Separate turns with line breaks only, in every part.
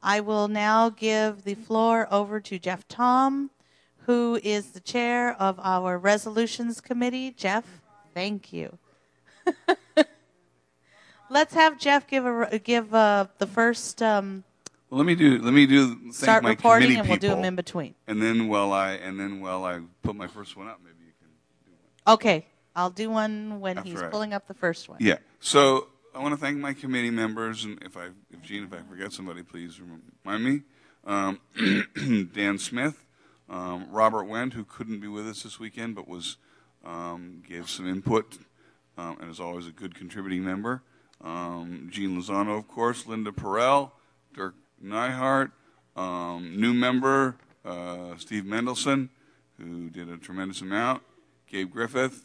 I will now give the floor over to Jeff Tom, who is the chair of our Resolutions Committee. Jeff, thank you. Let's have Jeff give the first.
Well, let me do. Thank
start
my
reporting,
committee
and we'll
people,
do them in between.
And then while I put my first one up, maybe you can do one.
Okay, I'll do one when he's pulling up the first one.
Yeah. So I want to thank my committee members, and if I forget somebody, please remind me. Dan Smith, Robert Wendt, who couldn't be with us this weekend, but gave some input, and is always a good contributing member. Gene Lozano, of course, Linda Perrell, Dirk Nyhart, new member Steve Mendelson, who did a tremendous amount, Gabe Griffith,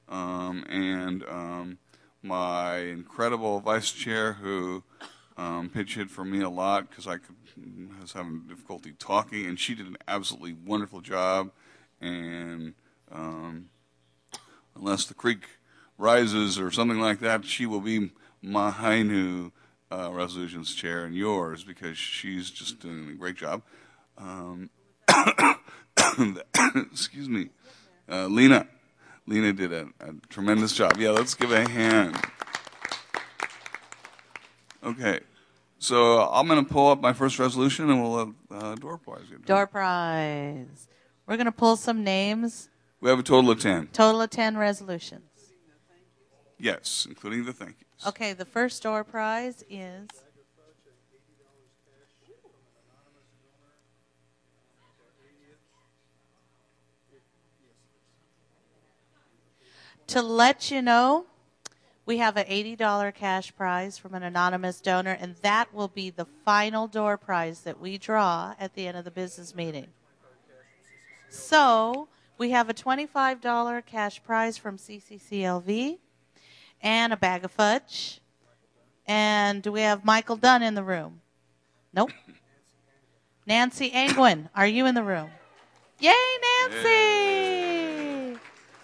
and my incredible vice chair who pitch hit for me a lot because I was having difficulty talking, and she did an absolutely wonderful job. And unless the creek rises or something like that, she will be my new resolutions chair and yours, because she's just doing a great job. Excuse me. Lena did a tremendous job. Yeah, let's give a hand. Okay. So I'm going to pull up my first resolution, and we'll let door prize get
Door prize. We're going to pull some names.
We have a total of 10.
Total of 10 resolutions.
Yes, including the thank yous.
Okay, the first door prize is to let you know, we have an $80 cash prize from an anonymous donor, and that will be the final door prize that we draw at the end of the business meeting. So we have a $25 cash prize from CCCLV and a bag of fudge. And do we have Michael Dunn in the room? Nope. Nancy Angwin, are you in the room? Yay, Nancy! Yay.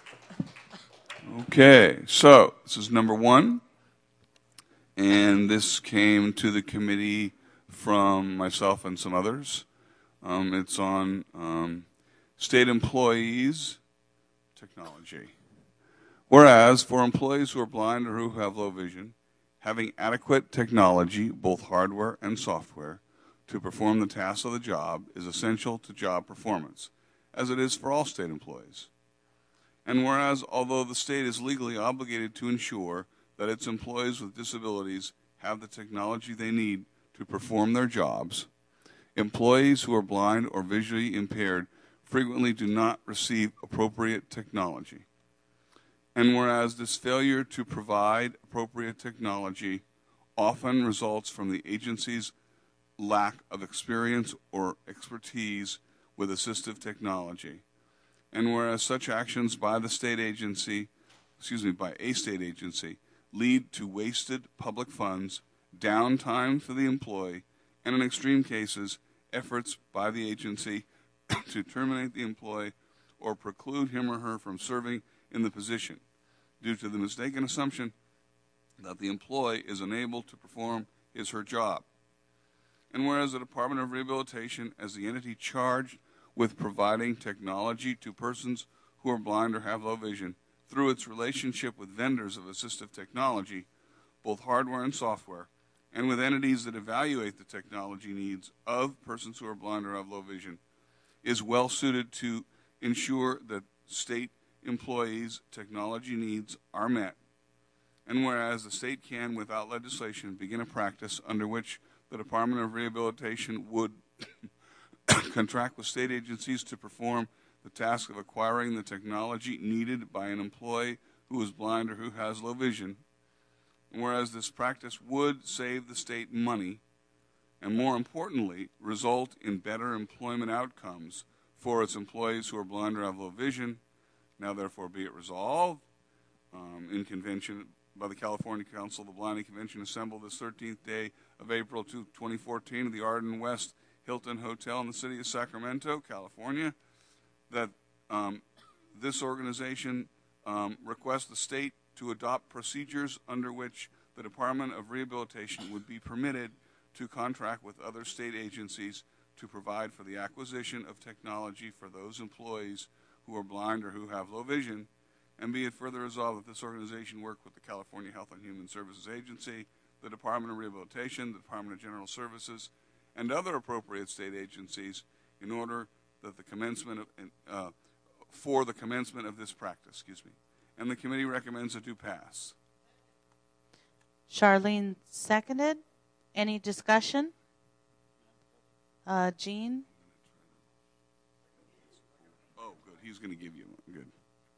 Okay, so this is number 1, and this came to the committee from myself and some others. It's on state employees technology. Whereas for employees who are blind or who have low vision, having adequate technology, both hardware and software, to perform the tasks of the job is essential to job performance, as it is for all state employees. And whereas, although the state is legally obligated to ensure that its employees with disabilities have the technology they need to perform their jobs, employees who are blind or visually impaired frequently do not receive appropriate technology. And whereas this failure to provide appropriate technology often results from the agency's lack of experience or expertise with assistive technology, and whereas such actions by a state agency lead to wasted public funds, downtime for the employee, and in extreme cases, efforts by the agency to terminate the employee or preclude him or her from serving in the position due to the mistaken assumption that the employee is unable to perform his or her job. And whereas the Department of Rehabilitation, as the entity charged with providing technology to persons who are blind or have low vision, through its relationship with vendors of assistive technology, both hardware and software, and with entities that evaluate the technology needs of persons who are blind or have low vision, is well suited to ensure that state employees' technology needs are met. And whereas the state can, without legislation, begin a practice under which the Department of Rehabilitation would contract with state agencies to perform the task of acquiring the technology needed by an employee who is blind or who has low vision, and whereas this practice would save the state money and, more importantly, result in better employment outcomes for its employees who are blind or have low vision, now therefore be it resolved in convention by the California Council of the Blind Convention assembled this 13th day of April 2014 at the Arden West Hilton Hotel in the city of Sacramento, California, that this organization requests the state to adopt procedures under which the Department of Rehabilitation would be permitted to contract with other state agencies to provide for the acquisition of technology for those employees who are blind or who have low vision, and be it further resolved that this organization work with the California Health and Human Services Agency, the Department of Rehabilitation, the Department of General Services, and other appropriate state agencies in order that the commencement of, for the commencement of this practice, and the committee recommends it do pass.
Charlene seconded. Any discussion? Gene?
Oh, good. He's going to give you one. Good.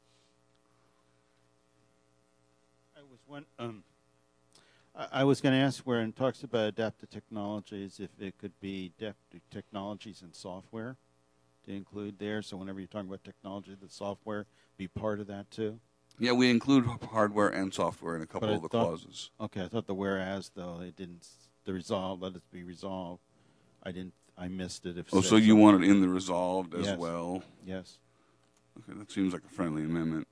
I was going to ask where it talks about adaptive technologies, if it could be adaptive technologies and software to include there. So whenever you're talking about technology, the software be part of that too?
Yeah, we include hardware and software in a couple of the clauses.
Okay, I thought the whereas, though, it didn't, the resolve, let it be resolved. I missed it.
Oh, so you want it in the resolved as
yes.
well?
Yes.
Okay, that seems like a friendly amendment.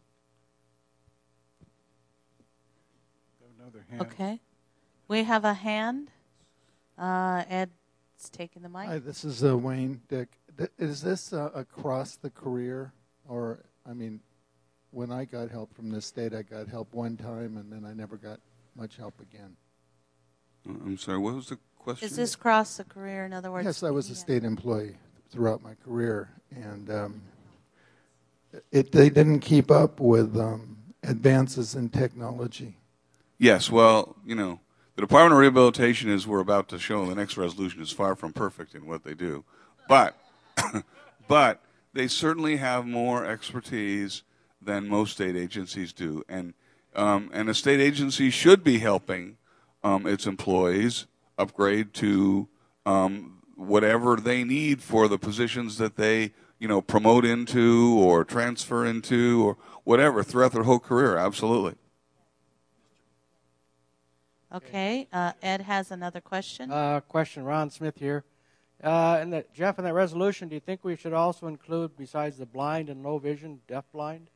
Another hand.
Okay. We have a hand. Ed's taking the mic.
Hi, this is Wayne Dick. Is this across the career? Or, I mean, when I got help from the state, I got help one time, and then I never got much help again.
I'm sorry, what was the question?
Is this cross the career? In other words,
Yes, I was a state employee throughout my career, and they didn't keep up with advances in technology.
Yes, well, the Department of Rehabilitation, as we're about to show in the next resolution, is far from perfect in what they do. But they certainly have more expertise than most state agencies do. And a state agency should be helping its employees upgrade to whatever they need for the positions that they, promote into or transfer into or whatever throughout their whole career. Absolutely.
Okay. Ed has another question.
Question, Ron Smith here. Jeff, in that resolution, do you think we should also include, besides the blind and low vision, deafblind?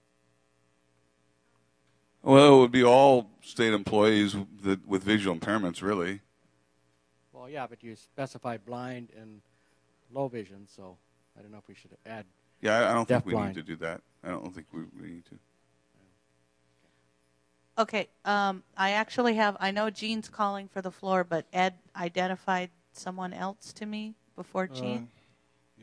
Well, it would be all state employees with visual impairments, really.
Well, yeah, but you specified blind and low vision, so I don't know if we should add.
Yeah, I don't think we
deafblind.
need to do that. I don't think we need to.
Okay. I actually have, I know Gene's calling for the floor, but Ed identified someone else to me before Gene.
Yeah.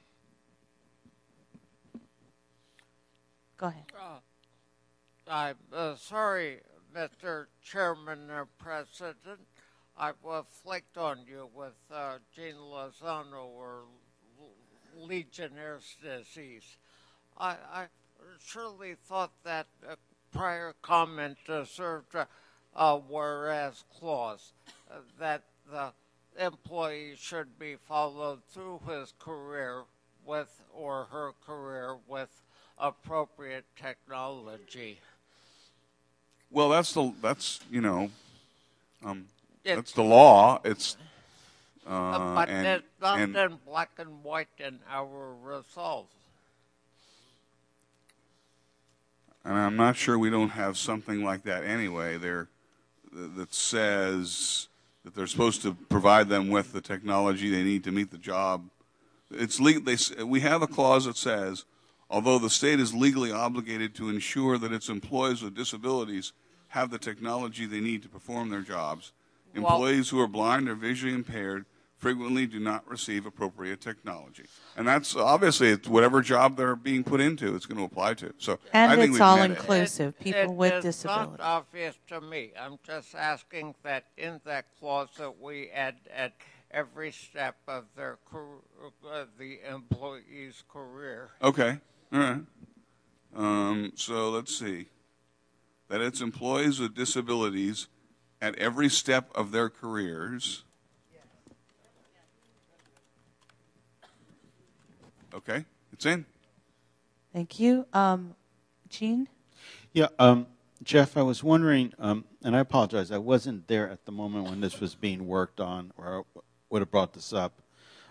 Go ahead.
I'm sorry, Mr. Chairman or President. I will flicked on you with Gene Lozano or Legionnaire's disease. I surely thought that prior comment served a whereas clause, that the employee should be followed through his career with or her career with appropriate technology.
Well, that's the law. It's
but it's not in black and white in our results.
And I'm not sure we don't have something like that anyway. That says that they're supposed to provide them with the technology they need to meet the job. It's legal. We have a clause that says, although the state is legally obligated to ensure that its employees with disabilities have the technology they need to perform their jobs, employees who are blind or visually impaired frequently do not receive appropriate technology. And that's obviously whatever job they're being put into, it's going to apply to. So
And
I think
it's
we've
all
met it.
inclusive, people with
It's
disabilities.
not obvious to me. I'm just asking that in that clause that we add at every step of their the employee's career.
Okay, all right. So let's see. That it's employees with disabilities at every step of their careers. Okay, it's in.
Thank you. Gene?
Yeah, Jeff, I was wondering, and I apologize, I wasn't there at the moment when this was being worked on, or I would have brought this up.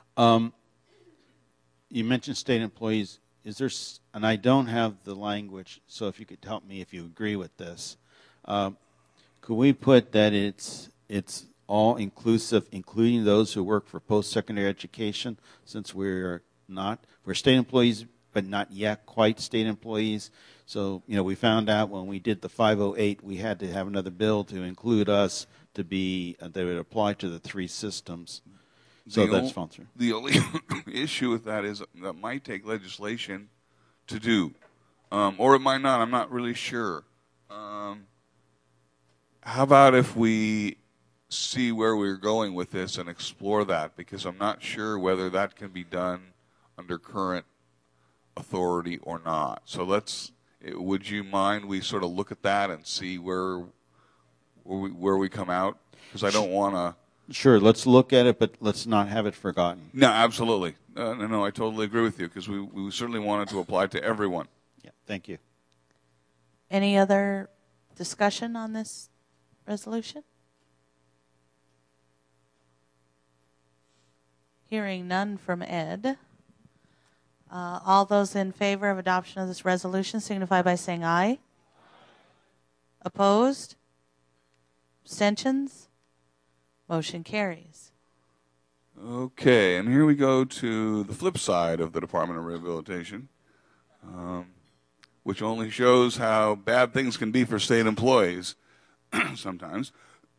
You mentioned state employees. Is there, and I don't have the language, so if you could help me if you agree with this, could we put that it's all inclusive, including those who work for post-secondary education, since we're state employees, but not yet quite state employees. So, we found out when we did the 508, we had to have another bill to include us to be, that would apply to the three systems. So that's fallen through.
The only issue with that is that might take legislation to do, or it might not. I'm not really sure. How about if we see where we're going with this and explore that? Because I'm not sure whether that can be done under current authority or not. So would you mind we sort of look at that and see where we come out? Because I don't want to.
Sure, let's look at it, but let's not have it forgotten.
No, absolutely. No, I totally agree with you, because we certainly want it to apply to everyone.
Yeah, thank you.
Any other discussion on this resolution? Hearing none from Ed. All those in favor of adoption of this resolution signify by saying aye. Opposed? Abstentions? Motion carries.
Okay, and here we go to the flip side of the Department of Rehabilitation, which only shows how bad things can be for state employees sometimes.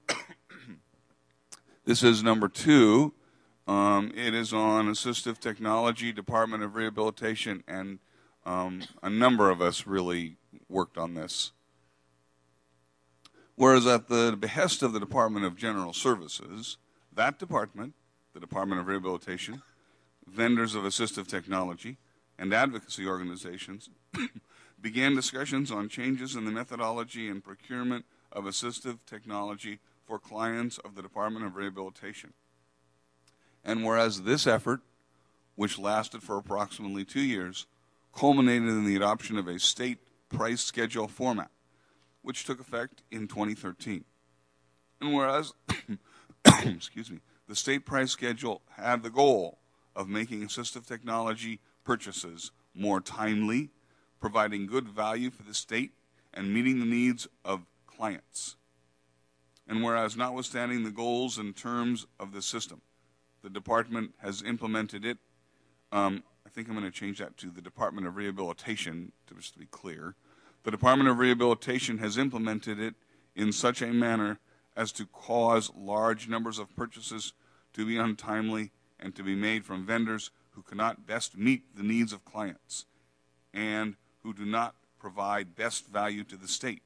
This is number 2. It is on assistive technology, Department of Rehabilitation, and a number of us really worked on this. Whereas at the behest of the Department of General Services, that department, the Department of Rehabilitation, vendors of assistive technology, and advocacy organizations began discussions on changes in the methodology and procurement of assistive technology for clients of the Department of Rehabilitation. And whereas this effort, which lasted for approximately 2 years, culminated in the adoption of a state price schedule format, which took effect in 2013. And whereas excuse me, the state price schedule had the goal of making assistive technology purchases more timely, providing good value for the state, and meeting the needs of clients. And whereas notwithstanding the goals and terms of the system, the department has implemented it. I think I'm going to change that to the Department of Rehabilitation, just to be clear. The Department of Rehabilitation has implemented it in such a manner as to cause large numbers of purchases to be untimely and to be made from vendors who cannot best meet the needs of clients and who do not provide best value to the state.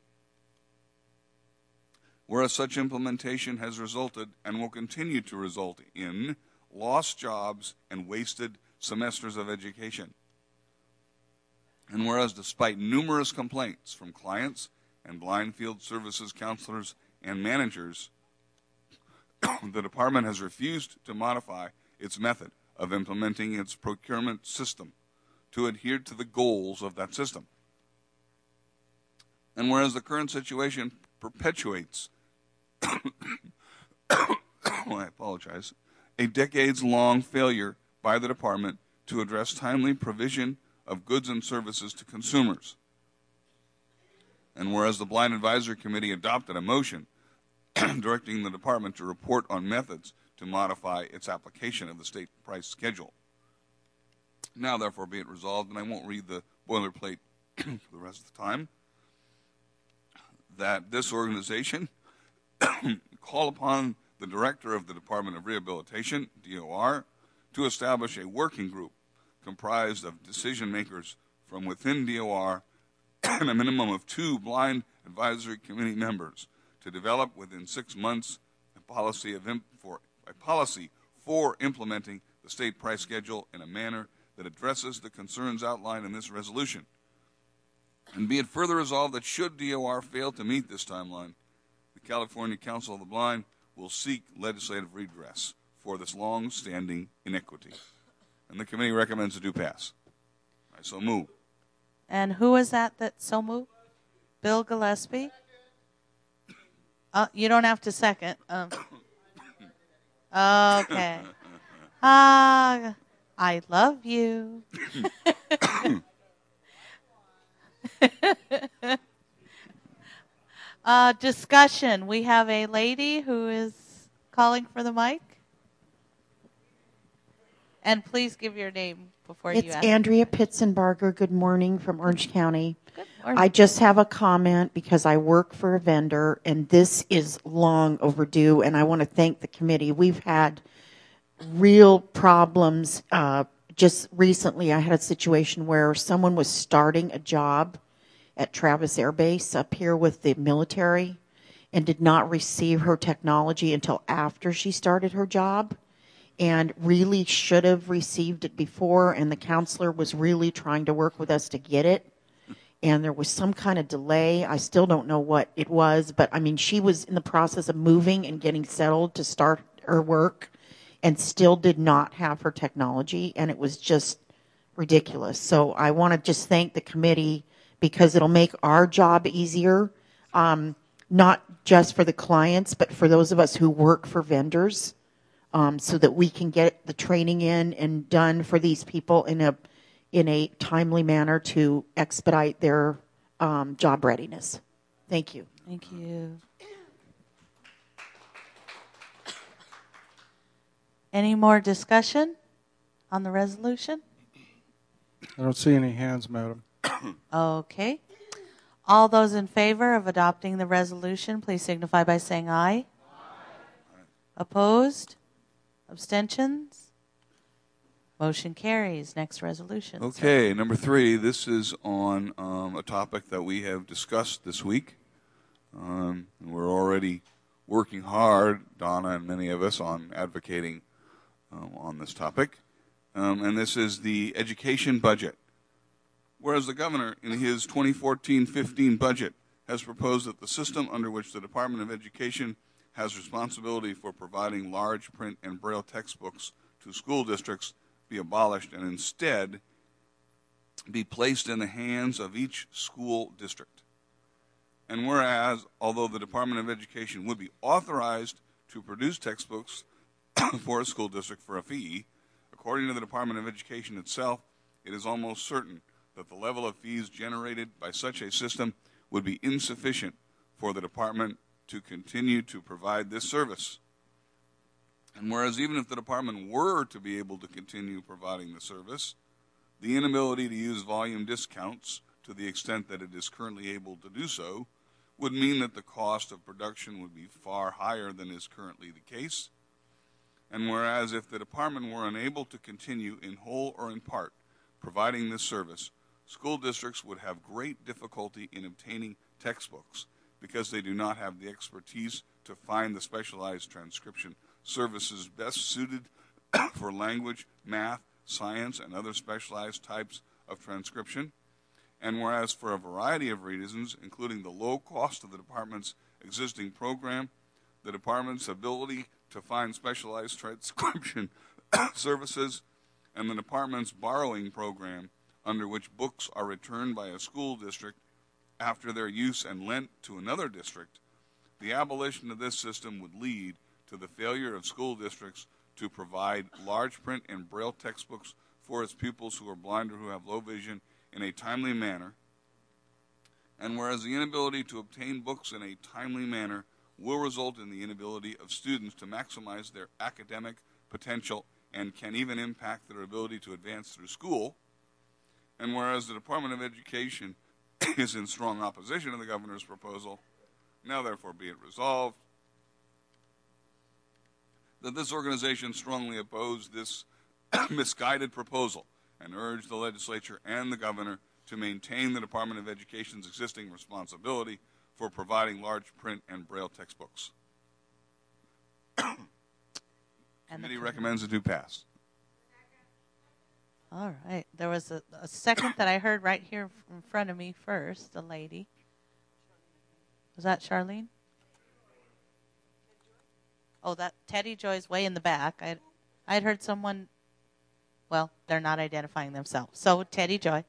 Whereas such implementation has resulted and will continue to result in lost jobs and wasted semesters of education. And whereas despite numerous complaints from clients and blind field services counselors and managers, the department has refused to modify its method of implementing its procurement system to adhere to the goals of that system. And whereas the current situation perpetuates I apologize, a decades-long failure by the department to address timely provision of goods and services to consumers. And whereas the Blind Advisory Committee adopted a motion directing the department to report on methods to modify its application of the state price schedule. Now, therefore, be it resolved, and I won't read the boilerplate for the rest of the time, that this organization call upon the director of the Department of Rehabilitation, DOR, to establish a working group comprised of decision makers from within DOR and a minimum of 2 Blind Advisory Committee members to develop within 6 months a policy for implementing the state price schedule in a manner that addresses the concerns outlined in this resolution. And be it further resolved that should DOR fail to meet this timeline, the California Council of the Blind will seek legislative redress for this long-standing inequity. And the committee recommends it do pass. I so move.
And who is that so moved? Bill Gillespie? You don't have to second. Okay. I love you. Discussion. We have a lady who is calling for the mic? And please give your name before you
It's
ask.
Andrea Pitzenbarger. Good morning from Orange County.
Good morning.
I just have a comment because I work for a vendor, and this is long overdue, and I want to thank the committee. We've had real problems. Just recently, I had a situation where someone was starting a job at Travis Air Base up here with the military and did not receive her technology until after she started her job, and really should have received it before, and the counselor was really trying to work with us to get it, and there was some kind of delay. I still don't know what it was, but I mean, she was in the process of moving and getting settled to start her work and still did not have her technology, and it was just ridiculous. So I want to just thank the committee because it'll make our job easier, not just for the clients, but for those of us who work for vendors, so that we can get the training in and done for these people in a timely manner to expedite their job readiness. Thank you.
Thank you. Any more discussion on the resolution?
I don't see any hands, Madam.
Okay. All those in favor of adopting the resolution, please signify by saying aye. Opposed? Abstentions? Motion carries. Next resolution.
Okay, number 3. This is on a topic that we have discussed this week. We're already working hard, Donna and many of us, on advocating on this topic. And this is the education budget. Whereas the governor, in his 2014-15 budget, has proposed that the system under which the Department of Education has responsibility for providing large print and Braille textbooks to school districts be abolished and instead be placed in the hands of each school district. And whereas, although the Department of Education would be authorized to produce textbooks for a school district for a fee, according to the Department of Education itself, it is almost certain that the level of fees generated by such a system would be insufficient for the department to continue to provide this service. And whereas even if the department were to be able to continue providing the service, the inability to use volume discounts to the extent that it is currently able to do so would mean that the cost of production would be far higher than is currently the case. And whereas if the department were unable to continue in whole or in part providing this service, school districts would have great difficulty in obtaining textbooks because they do not have the expertise to find the specialized transcription services best suited for language, math, science, and other specialized types of transcription. And whereas for a variety of reasons, including the low cost of the department's existing program, the department's ability to find specialized transcription services, and the department's borrowing program, under which books are returned by a school district after their use and lent to another district, the abolition of this system would lead to the failure of school districts to provide large print and Braille textbooks for its pupils who are blind or who have low vision in a timely manner. And whereas the inability to obtain books in a timely manner will result in the inability of students to maximize their academic potential and can even impact their ability to advance through school, and whereas the Department of Education is in strong opposition to the governor's proposal, now therefore be it resolved that this organization strongly oppose this misguided proposal and urge the legislature and the governor to maintain the Department of Education's existing responsibility for providing large print and Braille textbooks. Committee recommends it to pass.
All right. There was a second that I heard right here in front of me first, a lady. Was that Charlene? Oh, that Teddy Joy's way in the back. I had heard someone, well, they're not identifying themselves. So, Teddy Joy.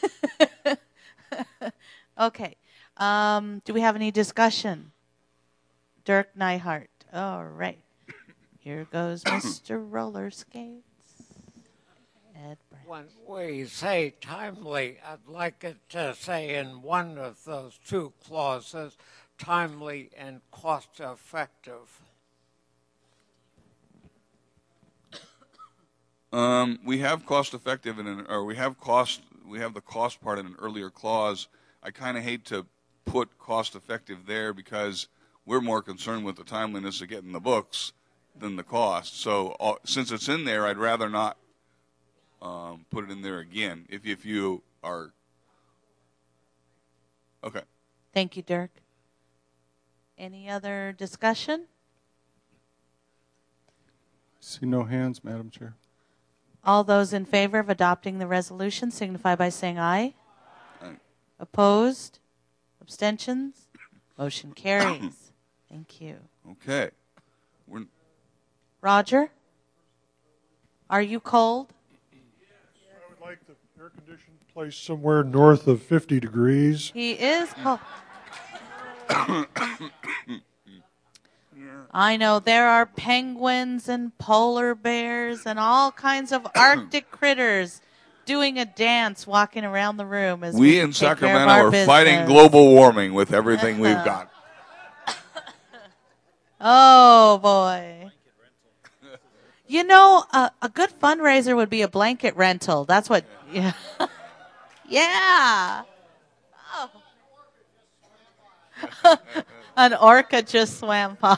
Okay. Do we have any discussion? Dirk Nyhart. All right. Here goes Mr. Roller Skates. Ed Brandt.
When we say timely, I'd like it to say in one of those two clauses, timely and cost effective.
We have cost effective or we have the cost part in an earlier clause. I kind of hate to put cost effective there because we're more concerned with the timeliness of getting the books than the cost. So since it's in there, I'd rather not put it in there again. If you are okay.
Thank you, Dirk. Any other discussion?
See no hands, Madam Chair.
All those in favor of adopting the resolution signify by saying aye.
Aye.
Opposed? Abstentions? Motion carries. Thank you.
Okay.
Roger? Are you cold?
I would like the air conditioning placed somewhere north of 50 degrees.
He is cold. I know there are penguins and polar bears and all kinds of Arctic critters doing a dance walking around the room as
we in
take care of
Sacramento
our
are
business.
fighting global warming with everything we've got.
Oh, boy. You know, a good fundraiser would be a blanket rental. That's what, yeah. Yeah. Oh. An orca just swam by.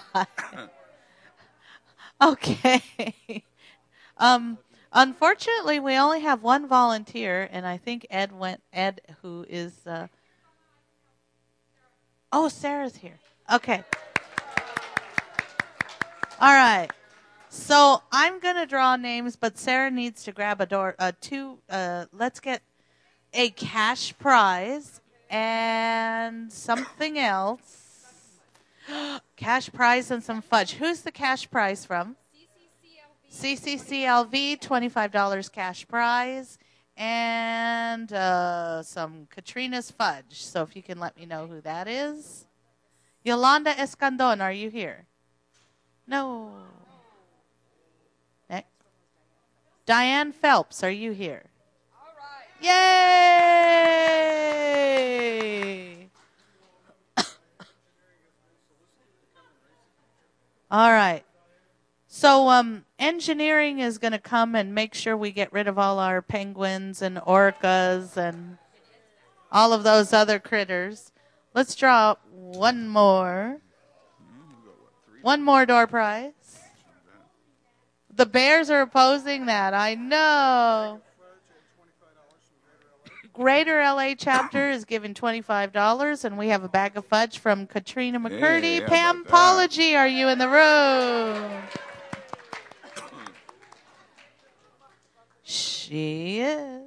Okay. Unfortunately, we only have one volunteer, and I think Ed, who is, oh, Sarah's here. Okay. All right. So I'm going to draw names, but Sarah needs to grab let's get a cash prize and something else. Cash prize and some fudge. Who's the cash prize from? CCCLV, $25 cash prize, and some Katrina's fudge. So if you can let me know who that is. Yolanda Escandon, are you here? No. Next. Diane Phelps, are you here? All right. Yay! All right. So engineering is going to come and make sure we get rid of all our penguins and orcas and all of those other critters. Let's draw one more. One more door prize. The Bears are opposing that. I know. Greater LA chapter is giving $25, and we have a bag of fudge from Katrina McCurdy.
Hey,
Pam Pology, are you in the room? She is.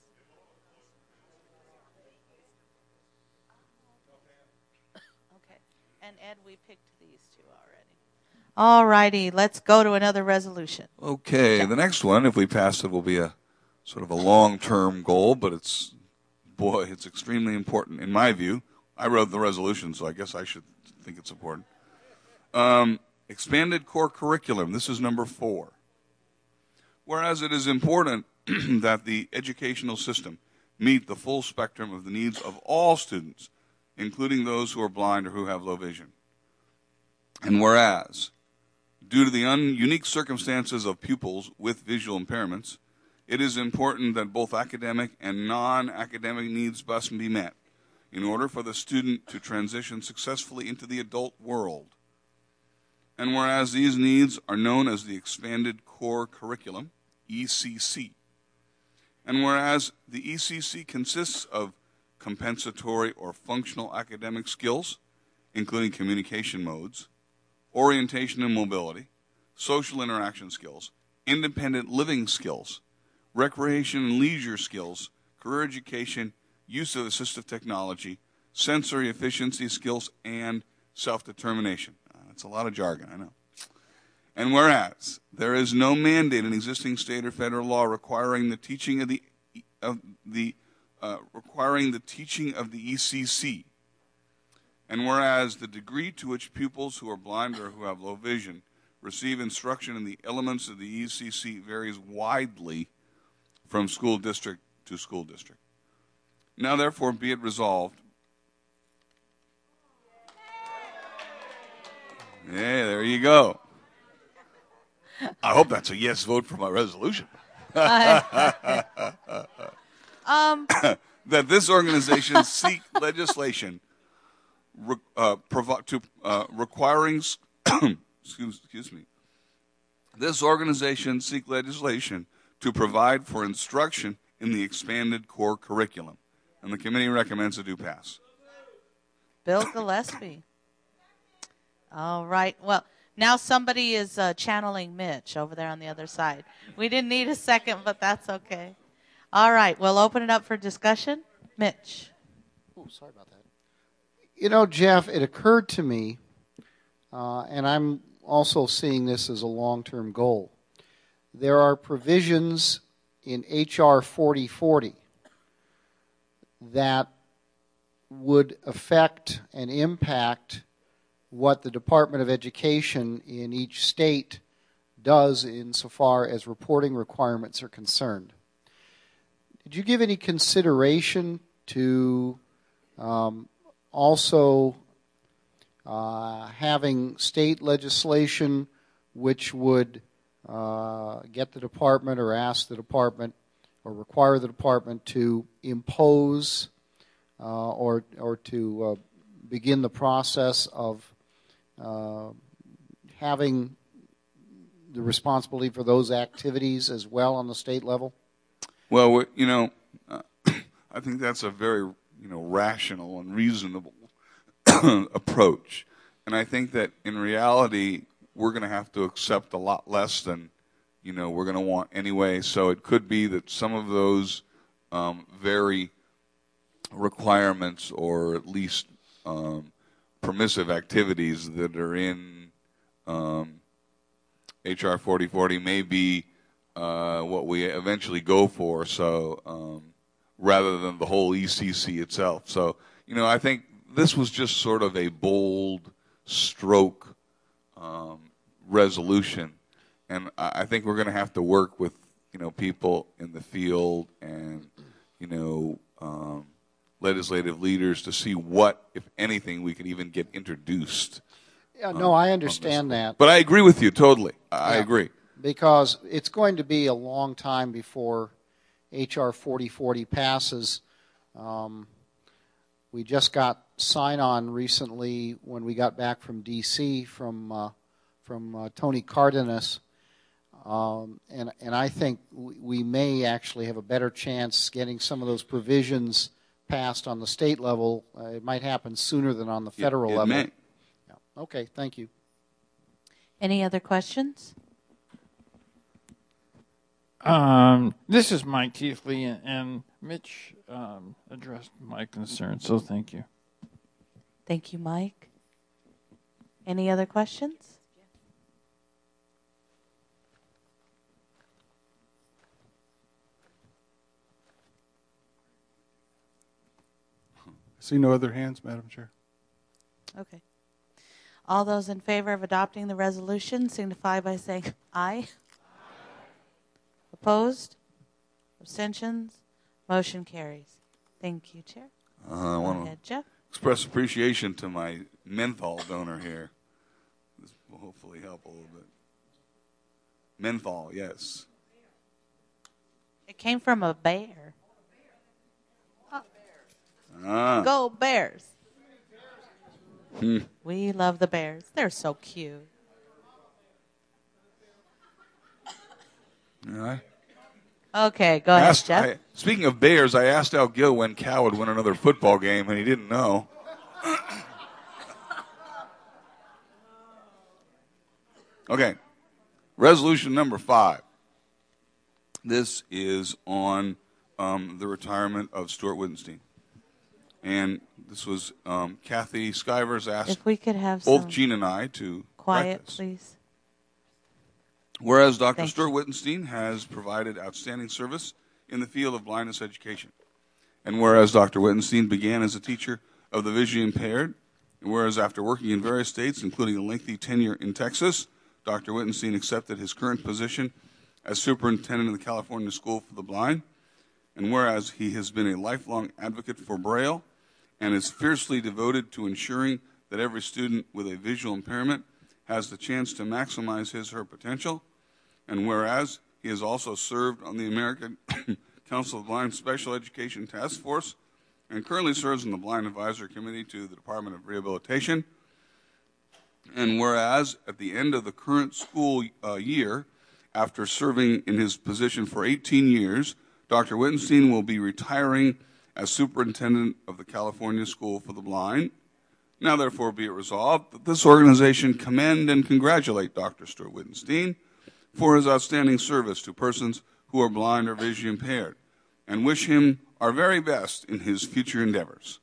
Okay. And Ed, we picked these two already. All righty. Let's go to another resolution.
Okay. The next one, if we pass it, will be a sort of a long-term goal, but it's extremely important in my view. I wrote the resolution, so I guess I should think it's important. Expanded core curriculum. This is number 4. Whereas it is important that the educational system meet the full spectrum of the needs of all students, including those who are blind or who have low vision. And whereas, due to the unique circumstances of pupils with visual impairments, it is important that both academic and non-academic needs must be met in order for the student to transition successfully into the adult world. And whereas these needs are known as the Expanded Core Curriculum, ECC, and whereas the ECC consists of compensatory or functional academic skills, including communication modes, orientation and mobility, social interaction skills, independent living skills, recreation and leisure skills, career education, use of assistive technology, sensory efficiency skills, and self-determination. That's a lot of jargon, I know. And whereas there is no mandate in existing state or federal law requiring the teaching of the ECC, and whereas the degree to which pupils who are blind or who have low vision receive instruction in the elements of the ECC varies widely from school district to school district. Now, therefore, be it resolved. Yeah, there you go. I hope that's a yes vote for my resolution. That this organization seek legislation requiring excuse me. This organization seek legislation to provide for instruction in the expanded core curriculum, and the committee recommends a do pass.
Bill Gillespie. All right. Well, now somebody is channeling Mitch over there on the other side. We didn't need a second, but that's okay. All right. We'll open it up for discussion. Mitch.
Oh, sorry about that. You know, Jeff, it occurred to me, and I'm also seeing this as a long-term goal. There are provisions in H.R. 4040 that would affect and impact what the Department of Education in each state does insofar as reporting requirements are concerned. Did you give any consideration to also having state legislation which would get the department or ask the department or require the department to impose or to begin the process of having the responsibility for those activities as well on the state level?
Well, I think that's a very rational and reasonable approach, and I think that in reality we're going to have to accept a lot less than we're going to want anyway. So it could be that some of those very requirements, or at least permissive activities that are in HR 4040 may be what we eventually go for, so rather than the whole ECC itself. So, I think this was just sort of a bold stroke resolution, and I think we're going to have to work with, people in the field and, legislative leaders to see what, if anything, we can even get introduced.
Yeah, no, I understand that.
But I agree with you totally. I agree.
Because it's going to be a long time before H.R. 4040 passes. We just got sign-on recently when we got back from D.C. from Tony Cardenas, and I think we may actually have a better chance getting some of those provisions passed on the state level. It might happen sooner than on the federal level.
May.
Yeah. Okay, thank you.
Any other questions?
This is Mike Keithley, and Mitch addressed my concerns, so thank you.
Thank you, Mike. Any other questions?
I see no other hands, Madam Chair.
Okay. All those in favor of adopting the resolution signify by saying aye. Opposed? Abstentions? Motion carries. Thank you, Chair.
I want to
Jeff.
express appreciation to my menthol donor here. This will hopefully help a little bit. Menthol, yes.
It came from a bear.
Ah.
Go Bears.
Hmm.
We love the Bears. They're so cute.
All right.
Okay, go ahead, Jeff.
Speaking of Bears, I asked Al Gill when Cal would win another football game, and he didn't know. Okay. Resolution number 5. This is on the retirement of Stuart Wittenstein. And this was Kathy Skivers asked
if we could have
both
some
Gene and I to
quiet,
this.
please.
Whereas Dr. Stuart Wittenstein has provided outstanding service in the field of blindness education. And whereas Dr. Wittenstein began as a teacher of the visually impaired, and whereas after working in various states, including a lengthy tenure in Texas, Dr. Wittenstein accepted his current position as superintendent of the California School for the Blind, and whereas he has been a lifelong advocate for Braille and is fiercely devoted to ensuring that every student with a visual impairment has the chance to maximize his or her potential, and whereas he He has also served on the American Council of the Blind Special Education Task Force and currently serves on the Blind Advisory Committee to the Department of Rehabilitation. And whereas at the end of the current school year, after serving in his position for 18 years, Dr. Wittenstein will be retiring as superintendent of the California School for the Blind. Now, therefore, be it resolved that this organization commend and congratulate Dr. Stuart Wittenstein for his outstanding service to persons who are blind or visually impaired, and wish him our very best in his future endeavors.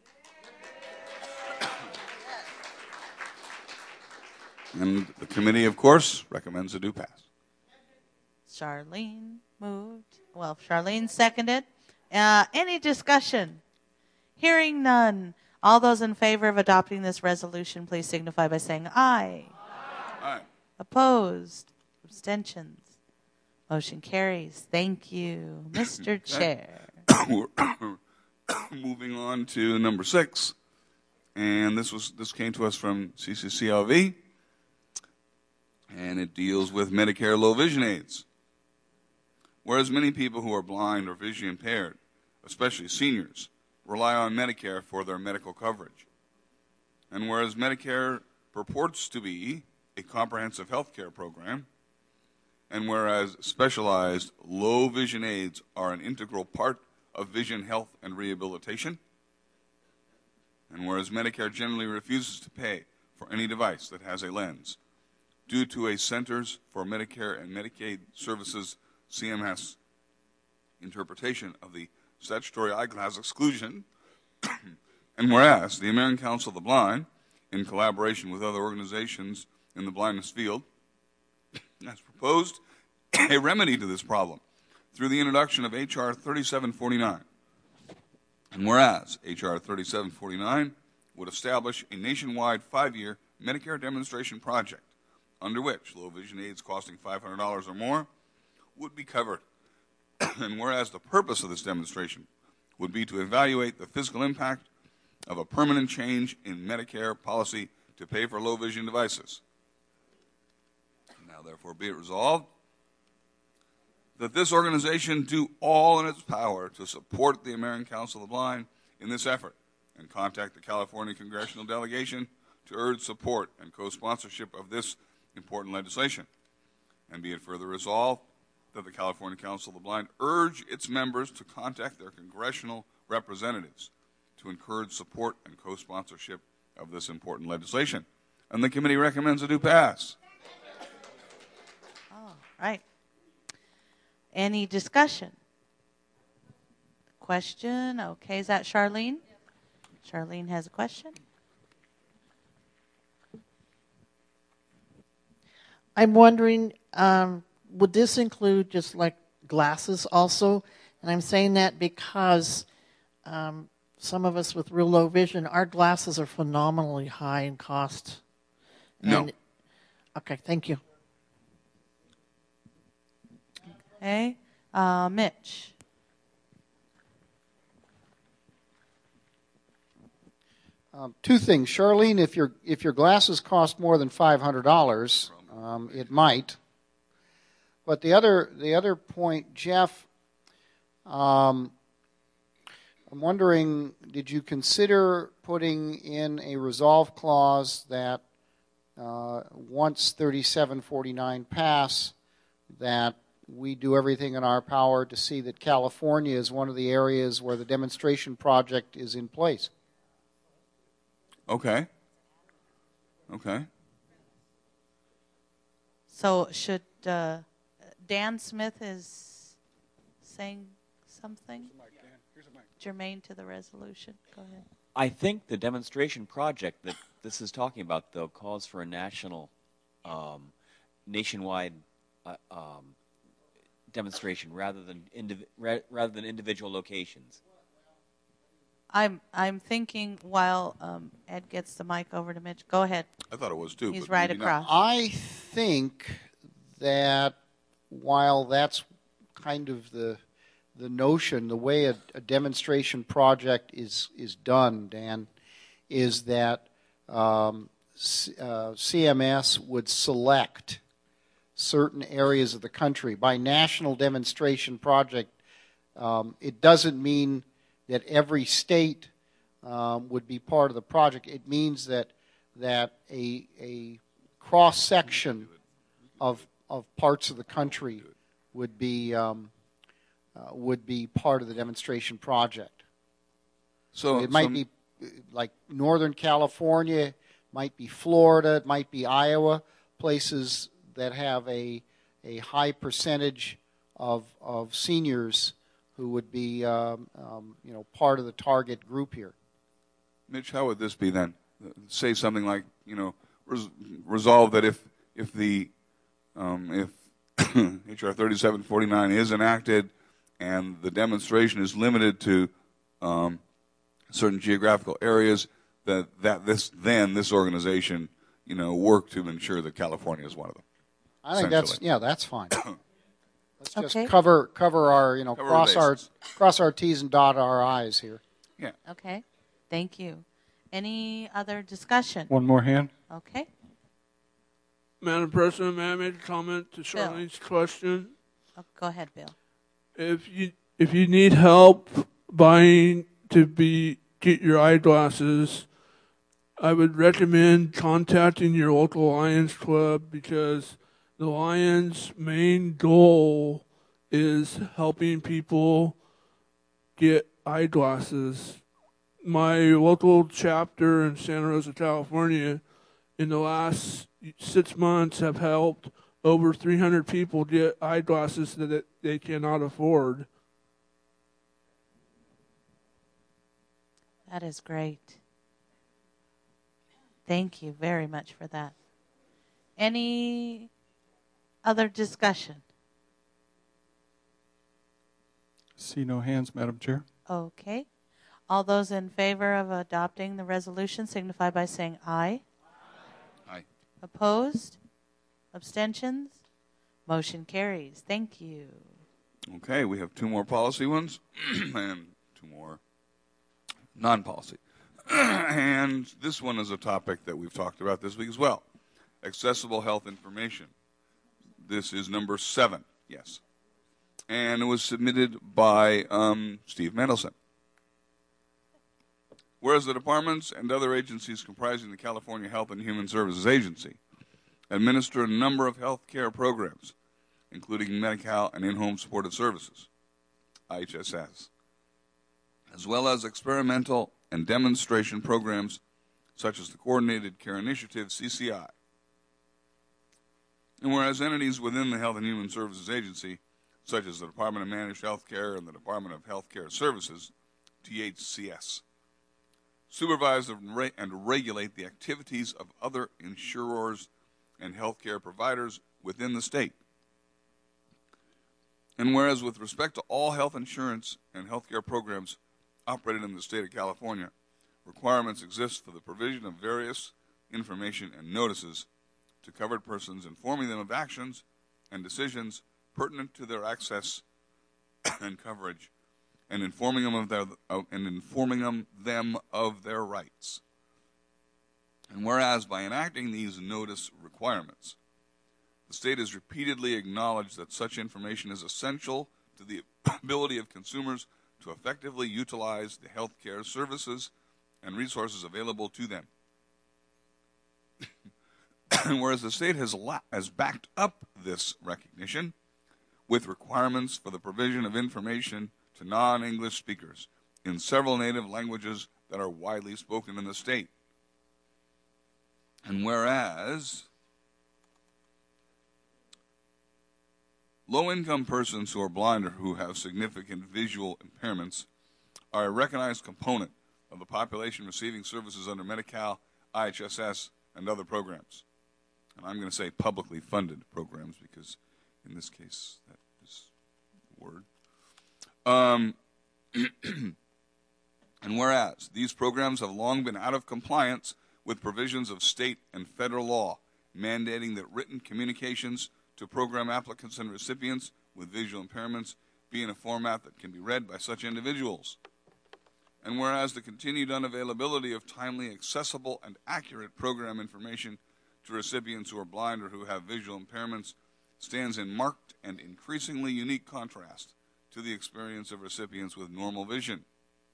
And the committee, of course, recommends a do pass.
Charlene moved. Well, Charlene seconded. Any discussion? Hearing none. All those in favor of adopting this resolution, please signify by saying aye.
Aye.
Opposed? Abstentions? Motion carries. Thank you, Mr. Chair.
We're moving on to number 6, and this came to us from CCCLV, and it deals with Medicare low vision aids. Whereas many people who are blind or visually impaired, especially seniors, rely on Medicare for their medical coverage, and whereas Medicare purports to be a comprehensive health care program, and whereas specialized low vision aids are an integral part of vision health and rehabilitation, and whereas Medicare generally refuses to pay for any device that has a lens due to a Centers for Medicare and Medicaid Services CMS interpretation of the statutory eyeglass exclusion, and whereas the American Council of the Blind, in collaboration with other organizations in the blindness field, has proposed a remedy to this problem through the introduction of H.R. 3749. And whereas H.R. 3749 would establish a nationwide 5-year Medicare demonstration project under which low vision aids costing $500 or more would be covered. And whereas the purpose of this demonstration would be to evaluate the physical impact of a permanent change in Medicare policy to pay for low vision devices. Now, therefore, be it resolved that this organization do all in its power to support the American Council of the Blind in this effort, and contact the California Congressional Delegation to urge support and co-sponsorship of this important legislation. And be it further resolved that the California Council of the Blind urge its members to contact their congressional representatives to encourage support and co-sponsorship of this important legislation. And the committee recommends a do pass.
All right. Any discussion? Question? Okay, is that Charlene? Charlene has a question.
I'm wondering, would this include just like glasses also? And I'm saying that because some of us with real low vision, our glasses are phenomenally high in cost.
No.
Okay, thank you.
Okay, Mitch.
Two things, Charlene. If your glasses cost more than $500, it might. But the other point, Jeff, I'm wondering, did you consider putting in a resolve clause that once 3749 pass, that we do everything in our power to see that California is one of the areas where the demonstration project is in place?
Okay.
So should Dan Smith is saying something germane to the resolution? Go ahead.
I think the demonstration project that this is talking about, though, calls for a national, nationwide demonstration rather than individual locations.
I'm thinking while Ed gets the mic over to Mitch. Go ahead.
I thought it was too.
He's
but
right
maybe
across.
not.
I think that while that's kind of the notion, the way a demonstration project is done, Dan, is that CMS would select certain areas of the country. By national demonstration project, it doesn't mean that every state would be part of the project. It means that a cross section of parts of the country would be part of the demonstration project. So it might be like Northern California, might be Florida, it might be Iowa, places that have a high percentage of seniors who would be part of the target group here.
Mitch, how would this be then? Say something like, resolve that if HR 3749 is enacted and the demonstration is limited to certain geographical areas, this organization work to ensure that California is one of them.
I think that's fine. Let's just
Okay.
cover our
Cover
cross our T's and dot our I's here.
Yeah.
Okay. Thank you. Any other discussion?
One more hand.
Okay.
Madam President, may I make a comment to Charlene's question?
Oh, go ahead, Bill.
If you need help buying get your eyeglasses, I would recommend contacting your local Lions Club, because the Lions' main goal is helping people get eyeglasses. My local chapter in Santa Rosa, California, in the last 6 months have helped over 300 people get eyeglasses that they cannot afford.
That is great. Thank you very much for that. Any other discussion?
See no hands, Madam Chair.
Okay. All those in favor of adopting the resolution signify by saying aye.
Aye.
Opposed? Abstentions? Motion carries. Thank you.
Okay, we have two more policy ones and two more non-policy. And this one is a topic that we've talked about this week as well. Accessible health information. This is number 7, yes. And it was submitted by Steve Mendelson. Whereas the departments and other agencies comprising the California Health and Human Services Agency administer a number of health care programs, including Medi-Cal and in-home supportive services, IHSS, as well as experimental and demonstration programs such as the Coordinated Care Initiative, CCI. And whereas entities within the Health and Human Services Agency, such as the Department of Managed Health Care and the Department of Health Care Services, THCS, supervise and regulate the activities of other insurers and healthcare providers within the state. And whereas with respect to all health insurance and healthcare programs operated in the state of California, requirements exist for the provision of various information and notices to covered persons, informing them of actions and decisions pertinent to their access and coverage, and informing them of their rights. And whereas by enacting these notice requirements, the state has repeatedly acknowledged that such information is essential to the ability of consumers to effectively utilize the health care services and resources available to them. Whereas the state has backed up this recognition with requirements for the provision of information to non-English speakers in several native languages that are widely spoken in the state. And whereas low-income persons who are blind or who have significant visual impairments are a recognized component of the population receiving services under Medi-Cal, IHSS, and other programs. And I'm going to say publicly funded programs because in this case that is the word. And whereas these programs have long been out of compliance with provisions of state and federal law mandating that written communications to program applicants and recipients with visual impairments be in a format that can be read by such individuals. And whereas the continued unavailability of timely, accessible, and accurate program information to recipients who are blind or who have visual impairments stands in marked and increasingly unique contrast to the experience of recipients with normal vision.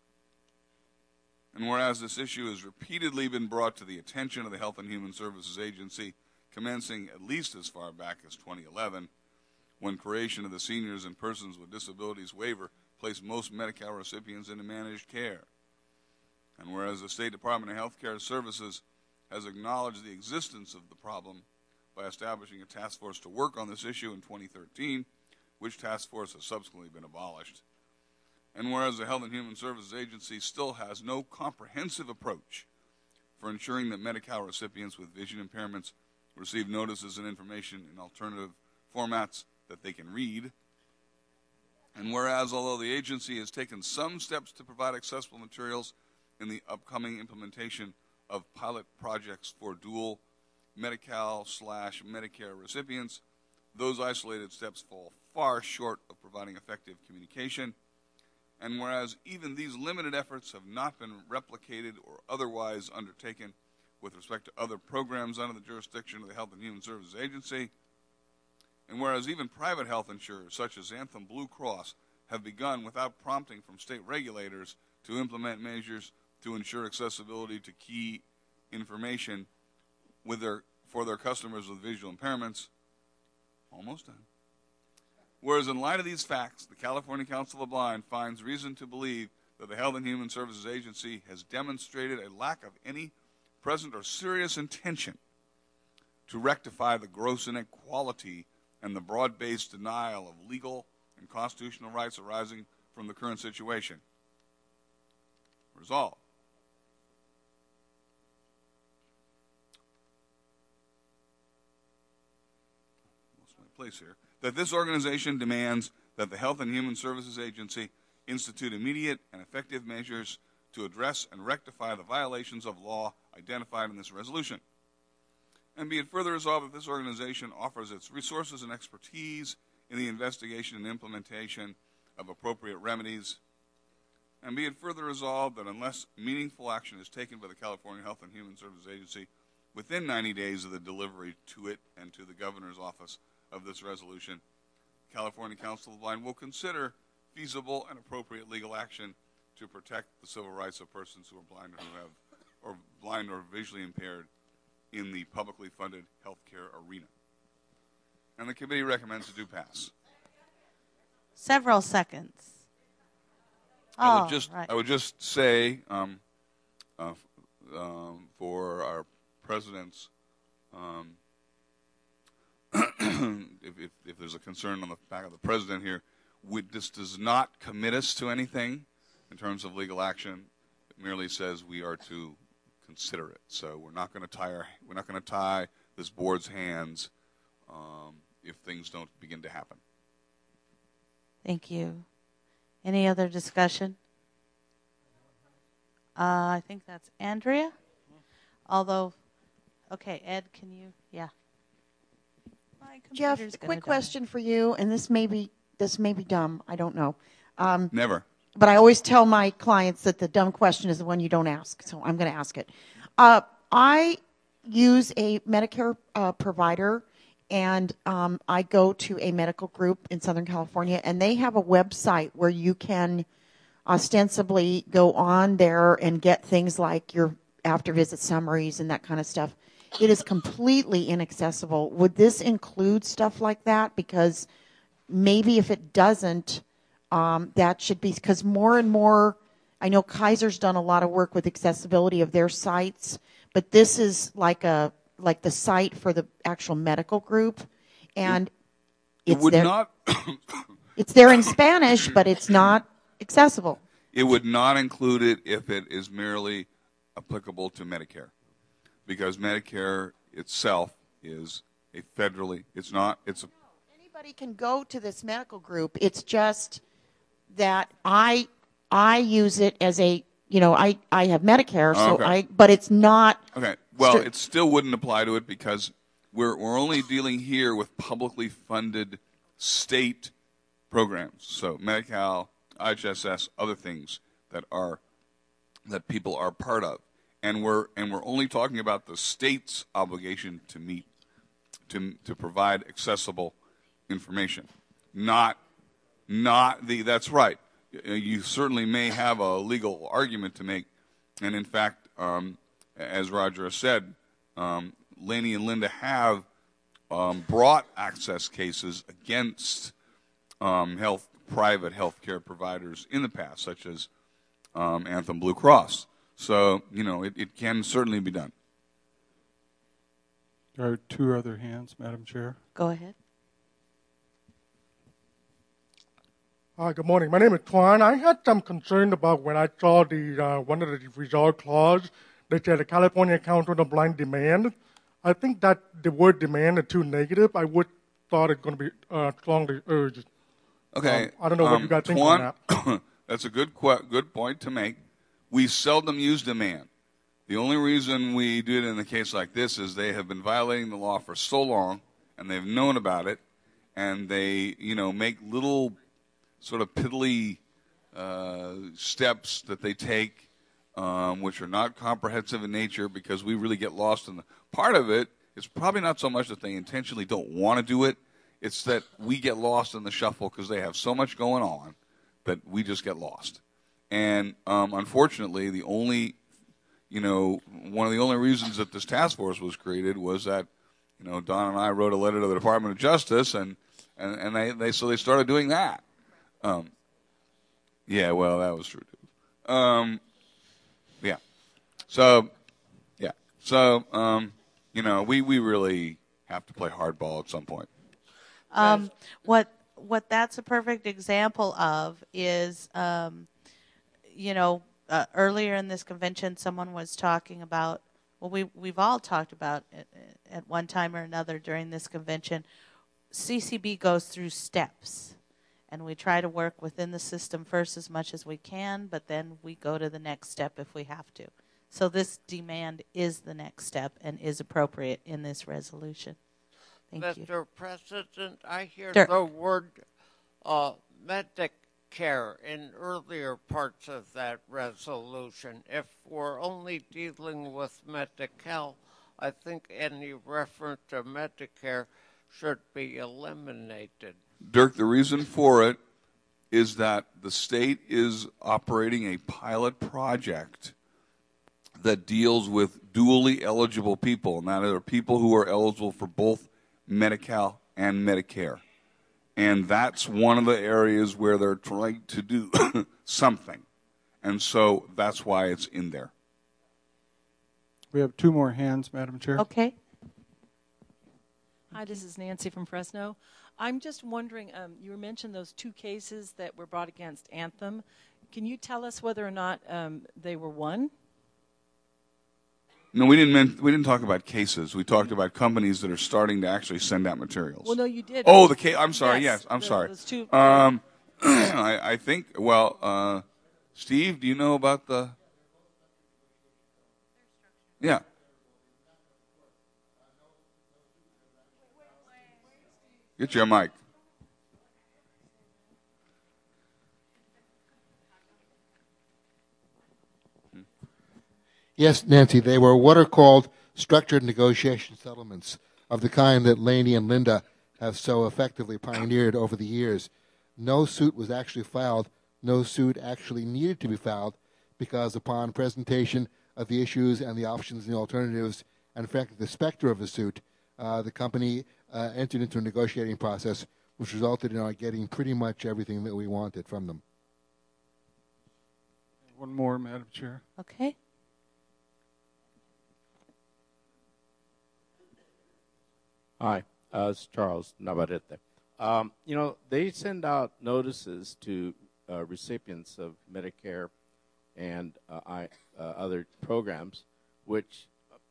And whereas this issue has repeatedly been brought to the attention of the Health and Human Services Agency, commencing at least as far back as 2011, when creation of the Seniors and Persons with Disabilities waiver placed most Medi-Cal recipients into managed care. And whereas the State Department of Health Care Services has acknowledged the existence of the problem by establishing a task force to work on this issue in 2013, which task force has subsequently been abolished. And whereas the Health and Human Services Agency still has no comprehensive approach for ensuring that Medi-Cal recipients with vision impairments receive notices and information in alternative formats that they can read. And whereas, although the agency has taken some steps to provide accessible materials in the upcoming implementation of pilot projects for dual Medi-Cal/Medicare recipients, those isolated steps fall far short of providing effective communication. And whereas even these limited efforts have not been replicated or otherwise undertaken with respect to other programs under the jurisdiction of the Health and Human Services Agency, and whereas even private health insurers such as Anthem Blue Cross have begun without prompting from state regulators to implement measures to ensure accessibility to key information for their customers with visual impairments, almost done. Whereas in light of these facts, the California Council of the Blind finds reason to believe that the Health and Human Services Agency has demonstrated a lack of any present or serious intention to rectify the gross inequality and the broad-based denial of legal and constitutional rights arising from the current situation. Resolved. Lost my place here. That this organization demands that the Health and Human Services Agency institute immediate and effective measures to address and rectify the violations of law identified in this resolution. And be it further resolved that this organization offers its resources and expertise in the investigation and implementation of appropriate remedies. And be it further resolved that unless meaningful action is taken by the California Health and Human Services Agency within 90 days of the delivery to it and to the Governor's office of this resolution, California Council of the Blind will consider feasible and appropriate legal action to protect the civil rights of persons who are blind or visually impaired in the publicly funded healthcare arena. And the committee recommends to do pass.
Several seconds.
I
Right.
would just say for our president's, if there's a concern on the back of the president here, this does not commit us to anything in terms of legal action. It merely says we are to consider it. So we're not going to tie this board's hands if things don't begin to happen.
Thank you. Any other discussion? I think that's Andrea. Although, okay, Ed, can you? Yeah.
Jeff, a quick question for you, and this may be dumb. I don't know.
Never.
But I always tell my clients that the dumb question is the one you don't ask, so I'm going to ask it. I use a Medicare provider, and I go to a medical group in Southern California, and they have a website where you can ostensibly go on there and get things like your after-visit summaries and that kind of stuff. It is completely inaccessible. Would this include stuff like that? Because maybe if it doesn't, that should be, because more and more, I know Kaiser's done a lot of work with accessibility of their sites, but this is like the site for the actual medical group, and it's there in Spanish, but it's not accessible.
It would not include it if it is merely applicable to Medicare, because Medicare itself is a federally,
Anybody can go to this medical group. It's just that I use it as a, I have Medicare, so
okay.
But it's not.
Okay. Well, it still wouldn't apply to it because we're only dealing here with publicly funded state programs. So Medi-Cal, IHSS, other things that people are part of, and we're only talking about the state's obligation to provide accessible information, not the. That's right. You certainly may have a legal argument to make, and in fact, as Roger has said, Laney and Linda have brought access cases against private health care providers in the past, such as Anthem Blue Cross. So, it can certainly be done.
There are two other hands, Madam Chair.
Go ahead.
Hi, good morning. My name is Tuan. I had some concern about when I saw the one of the result clause that said the California Council on Blind demand. I think that the word demand is too negative. I would thought it's going to be strongly urged.
Okay.
I don't know what you guys think on that.
That's a good point to make. We seldom use demand. The only reason we do it in a case like this is they have been violating the law for so long, and they've known about it, and they, make little sort of piddly steps that they take, which are not comprehensive in nature, because we really get lost in the part of it. It's probably not so much that they intentionally don't want to do it. It's that we get lost in the shuffle because they have so much going on that we just get lost. And unfortunately, the only, one of the only reasons that this task force was created was that, Don and I wrote a letter to the Department of Justice, and they started doing that. Yeah, well, that was true too. Yeah. So, yeah. So, we really have to play hardball at some point.
What that's a perfect example of is, earlier in this convention, someone was talking about, well, we've all talked about it at one time or another during this convention. CCB goes through steps, and we try to work within the system first as much as we can, but then we go to the next step if we have to. So this demand is the next step and is appropriate in this resolution. Thank you.
Mr. President, I hear
Dirk.
the word Medicare in earlier parts of that resolution. If we're only dealing with Medi-Cal, I think any reference to Medicare should be eliminated.
Dirk, the reason for it is that the state is operating a pilot project that deals with dually eligible people, and that are people who are eligible for both Medi-Cal and Medicare. And that's one of the areas where they're trying to do something. And so that's why it's in there.
We have two more hands, Madam Chair.
Okay.
Hi, this is Nancy from Fresno. I'm just wondering, you mentioned those two cases that were brought against Anthem. Can you tell us whether or not they were won?
No, we didn't talk about cases. We talked about companies that are starting to actually send out materials.
Well, no, you did.
Oh, the case. I'm sorry.
Yes,
I'm sorry.
Those two.
I think. Well, Steve, do you know about the? Yeah. Get your mic.
Yes, Nancy, they were what are called structured negotiation settlements of the kind that Laney and Linda have so effectively pioneered over the years. No suit was actually filed. No suit actually needed to be filed because upon presentation of the issues and the options and the alternatives, and in fact the specter of a suit, the company entered into a negotiating process which resulted in our getting pretty much everything that we wanted from them.
One more, Madam Chair.
Okay.
Hi, it's Charles Navarrete. They send out notices to recipients of Medicare and other programs which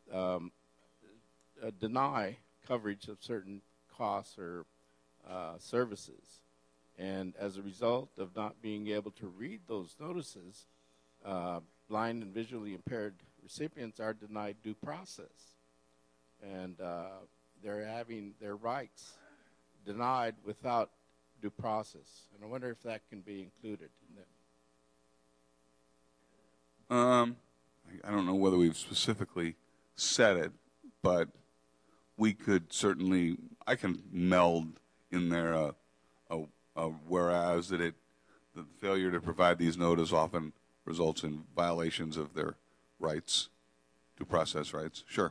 deny coverage of certain costs or services. And as a result of not being able to read those notices, blind and visually impaired recipients are denied due process. And they're having their rights denied without due process. And I wonder if that can be included in that.
I don't know whether we've specifically said it, but we could certainly, I can meld in their whereas that the failure to provide these notices often results in violations of their rights, due process rights. Sure.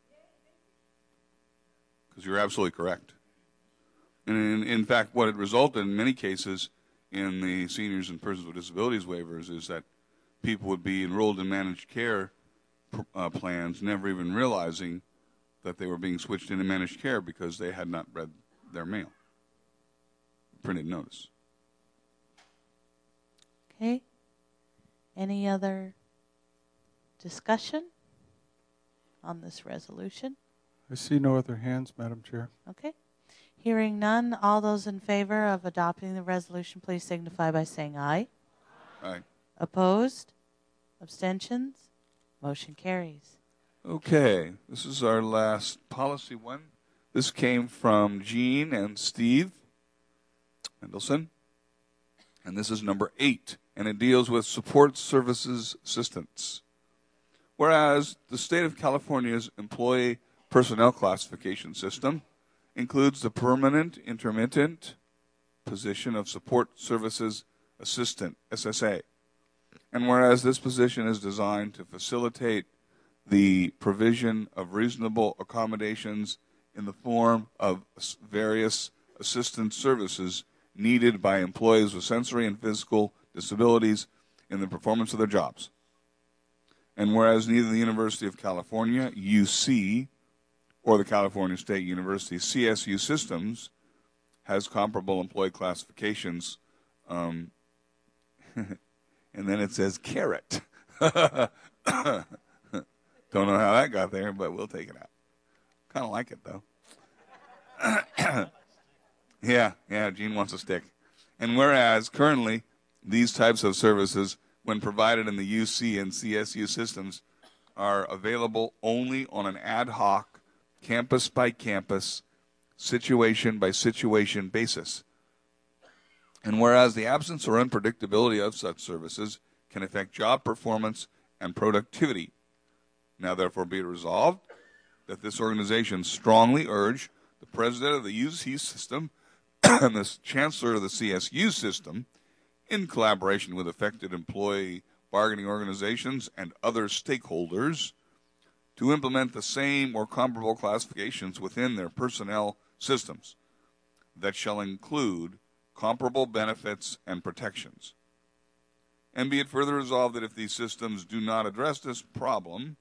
Because you're absolutely correct. And in fact, what it resulted in many cases in the seniors and persons with disabilities waivers is that people would be enrolled in managed care plans, never even realizing that they were being switched into managed care because they had not read their mail, printed notice.
Okay. Any other discussion on this resolution?
I see no other hands, Madam Chair.
Okay. Hearing none, all those in favor of adopting the resolution, please signify by saying aye.
Aye.
Opposed? Abstentions? Motion carries.
Okay, this is our last policy one. This came from Jean and Steve Mendelson. And this is number 8, and it deals with support services assistance. Whereas the state of California's employee personnel classification system includes the permanent intermittent position of support services assistant, SSA. And whereas this position is designed to facilitate the provision of reasonable accommodations in the form of various assistance services needed by employees with sensory and physical disabilities in the performance of their jobs. And whereas neither the University of California, UC, or the California State University, CSU systems, has comparable employee classifications, and then it says carrot. Don't know how that got there, but we'll take it out. Kind of like it, though. Yeah, Gene wants a stick. And whereas currently these types of services, when provided in the UC and CSU systems, are available only on an ad hoc, campus-by-campus, situation-by-situation basis. And whereas the absence or unpredictability of such services can affect job performance and productivity, now therefore be it resolved that this organization strongly urge the president of the UC system and the chancellor of the CSU system, in collaboration with affected employee bargaining organizations and other stakeholders, to implement the same or comparable classifications within their personnel systems that shall include comparable benefits and protections. And be it further resolved that if these systems do not address this problem,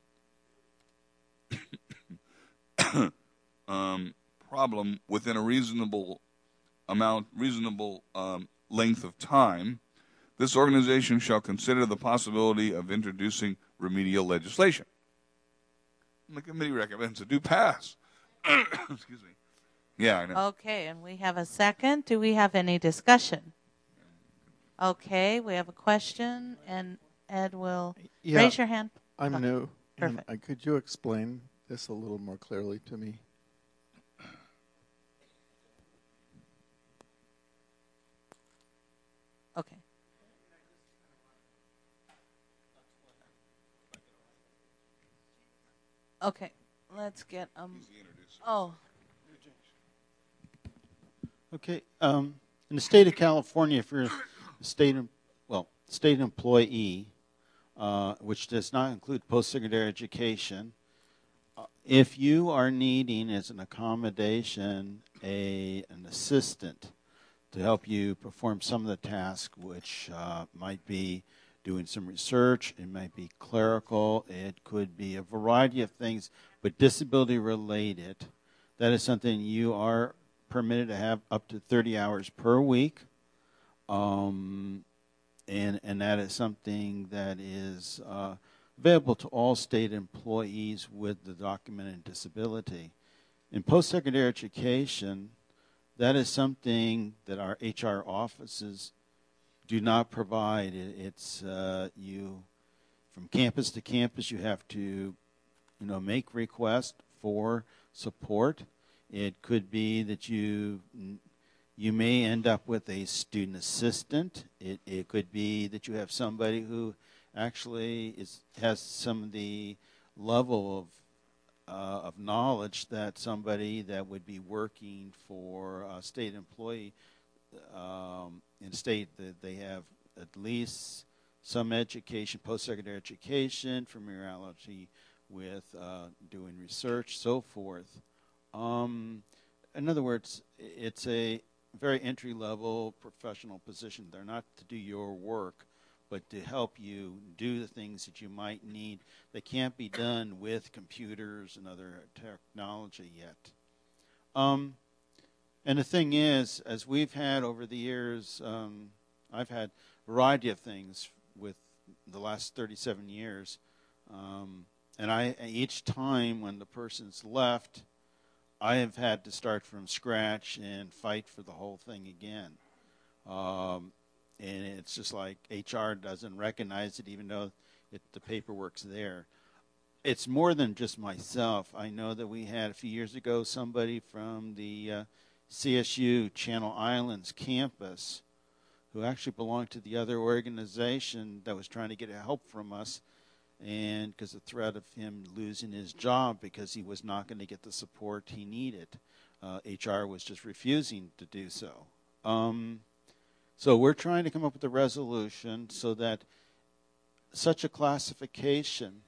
within a reasonable length of time, this organization shall consider the possibility of introducing remedial legislation. And the committee recommends it do pass. Excuse me. Yeah, I know.
Okay, and we have a second. Do we have any discussion? Okay, we have a question, and Ed will raise your hand.
I'm new.
Perfect.
Could you explain this a little more clearly to me?
Okay. Okay, let's get
Okay. In the state of California, if you're a state employee, which does not include post-secondary education, if you are needing as an accommodation an assistant to help you perform some of the tasks, which might be doing some research, it might be clerical, it could be a variety of things, but disability related, that is something you are permitted to have up to 30 hours per week. And that is something that is available to all state employees with the documented disability. In post-secondary education, that is something that our HR offices do not provide. It's you from campus to campus. You have to, make requests for support. It could be that you may end up with a student assistant. It could be that you have somebody who actually has some of the level of knowledge that somebody that would be working for a state employee in state, that they have at least some education, post-secondary education, familiarity with doing research, so forth. In other words, it's a very entry-level professional position. They're not to do your work, but to help you do the things that you might need that can't be done with computers and other technology yet. And the thing is, as we've had over the years, I've had a variety of things with the last 37 years. And each time when the person's left, I have had to start from scratch and fight for the whole thing again. And it's just like HR doesn't recognize it, even though the paperwork's there. It's more than just myself. I know that we had a few years ago somebody from the CSU Channel Islands campus who actually belonged to the other organization that was trying to get help from us, and because the threat of him losing his job because he was not going to get the support he needed. HR was just refusing to do so. So we're trying to come up with a resolution so that such a classification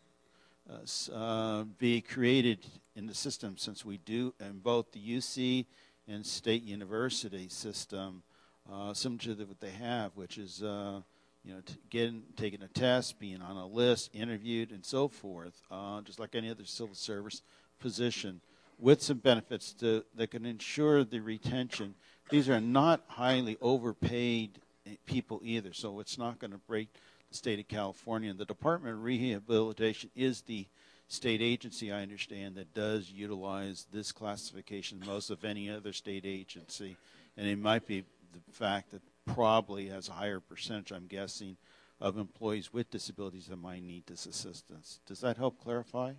be created in the system, since we do in both the UC and State University system, similar to what they have, which is taking a test, being on a list, interviewed, and so forth, just like any other civil service position, with some benefits that can ensure the retention. These are not highly overpaid people either, so it's not going to break the state of California. And the Department of Rehabilitation is the state agency, I understand, that does utilize this classification most of any other state agency. And it might be the fact that probably has a higher percentage, I'm guessing, of employees with disabilities that might need this assistance. Does that help clarify?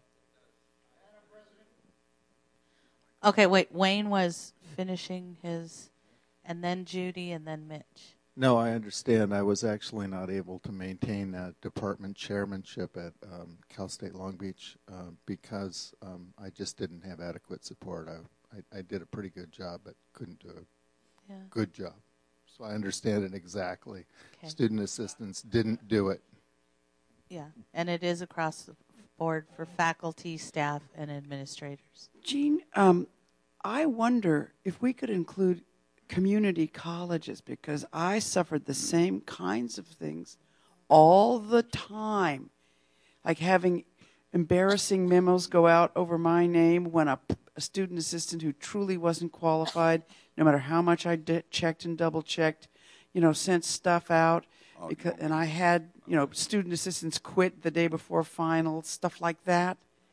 Okay, wait. Wayne was finishing his, and then Judy, and then Mitch.
No, I understand. I was actually not able to maintain department chairmanship at Cal State Long Beach because I just didn't have adequate support. I did a pretty good job, but couldn't do a good job. So I understand it exactly. Okay. Student assistants didn't do it.
Yeah, and it is across the board for faculty, staff, and administrators.
Jean, I wonder if we could include community colleges, because I suffered the same kinds of things all the time, like having embarrassing memos go out over my name when a student assistant who truly wasn't qualified, no matter how much I checked and double-checked, sent stuff out. And I had, student assistants quit the day before finals, stuff like that.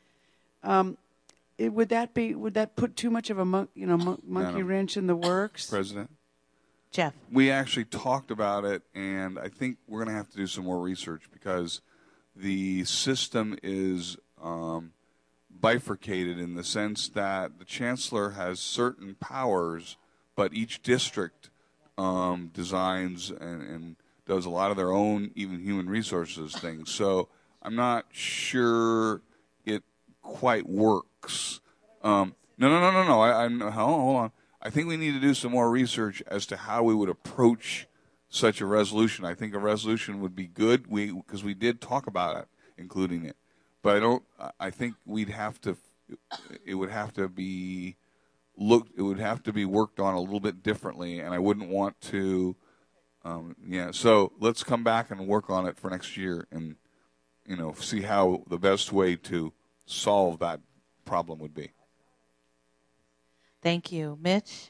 Would that put too much of a monkey wrench in the works?
President?
Jeff.
We actually talked about it, and I think we're going to have to do some more research because the system is bifurcated in the sense that the chancellor has certain powers, but each district designs and does a lot of their own, even human resources things. So I'm not sure it quite works. No. Hold on. I think we need to do some more research as to how we would approach such a resolution. I think a resolution would be good because we did talk about it, including it. But I think it would have to be worked on a little bit differently, and I wouldn't want to. So let's come back and work on it for next year, and see how the best way to solve that problem would be.
Thank you, Mitch.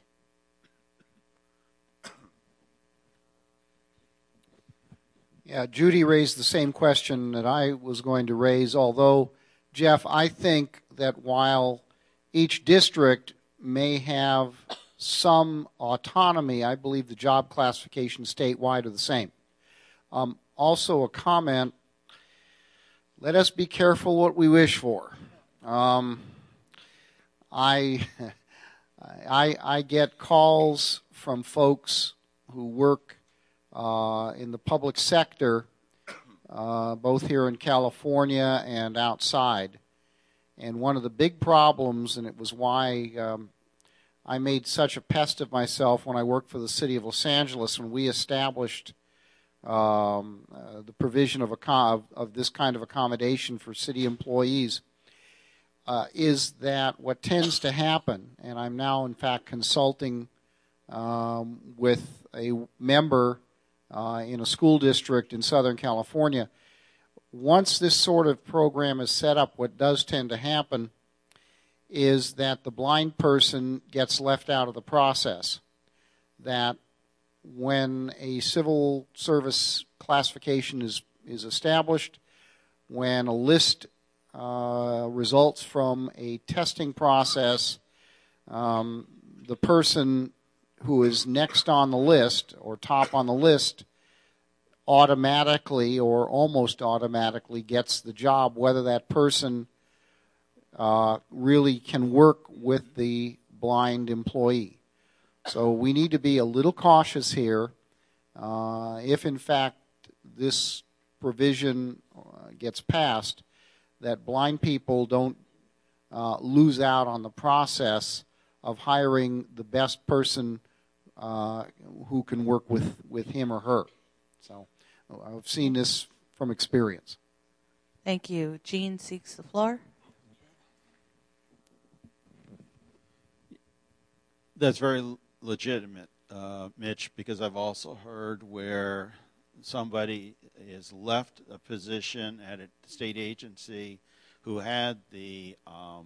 Yeah, Judy raised the same question that I was going to raise, although, Jeff, I think that while each district may have some autonomy, I believe the job classifications statewide are the same. Also a comment, let us be careful what we wish for. I get calls from folks who work in the public sector, both here in California and outside. And one of the big problems, and it was why I made such a pest of myself when I worked for the city of Los Angeles when we established the provision of this kind of accommodation for city employees, is that what tends to happen, and I'm now in fact consulting with a member in a school district in Southern California. Once this sort of program is set up, what does tend to happen is that the blind person gets left out of the process. That when a civil service classification is established, when a list results from a testing process, the person who is next on the list or top on the list automatically or almost automatically gets the job, whether that person really can work with the blind employee. So we need to be a little cautious here. If in fact this provision gets passed, that blind people don't lose out on the process of hiring the best person who can work with him or her. So I've seen this from experience.
Thank you. Gene seeks the floor.
That's very legitimate, Mitch, because I've also heard where somebody has left a position at a state agency who had the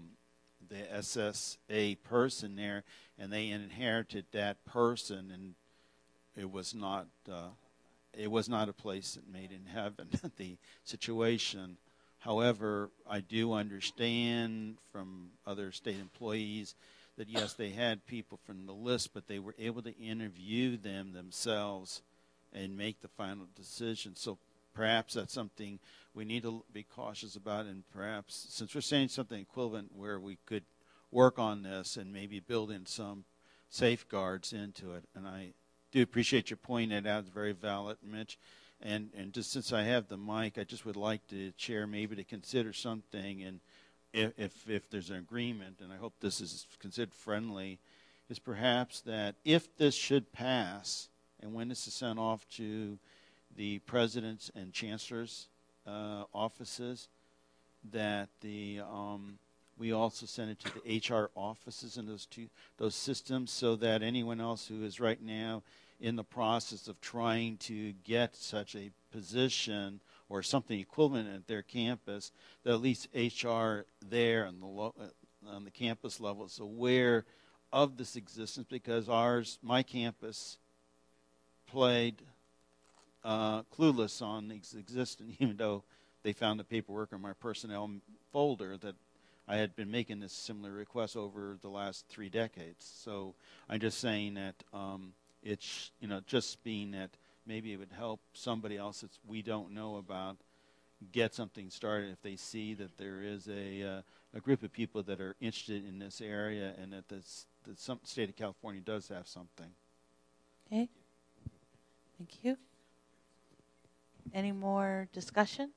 SSA person there, and they inherited that person, and it was not a place that made in heaven. The situation. However, I do understand from other state employees that yes, they had people from the list, but they were able to interview them themselves and make the final decision. So perhaps that's something we need to be cautious about, and perhaps since we're saying something equivalent where we could work on this and maybe build in some safeguards into it. And I do appreciate your pointing it out. It's very valid, Mitch. And just since I have the mic, I just would like the chair maybe to consider something, and if there's an agreement, and I hope this is considered friendly, is perhaps that if this should pass, and when this is sent off to the president's and chancellor's offices, that we also send it to the HR offices in those systems, so that anyone else who is right now in the process of trying to get such a position or something equivalent at their campus, that at least HR there on the campus level is aware of this existence, because my campus played clueless on its existence, even though they found the paperwork in my personnel folder that I had been making this similar request over the last 3 decades. So I'm just saying that it's, just being that maybe it would help somebody else that we don't know about get something started if they see that there is a group of people that are interested in this area, and that the state of California does have something.
Okay. Thank you. Any more discussion?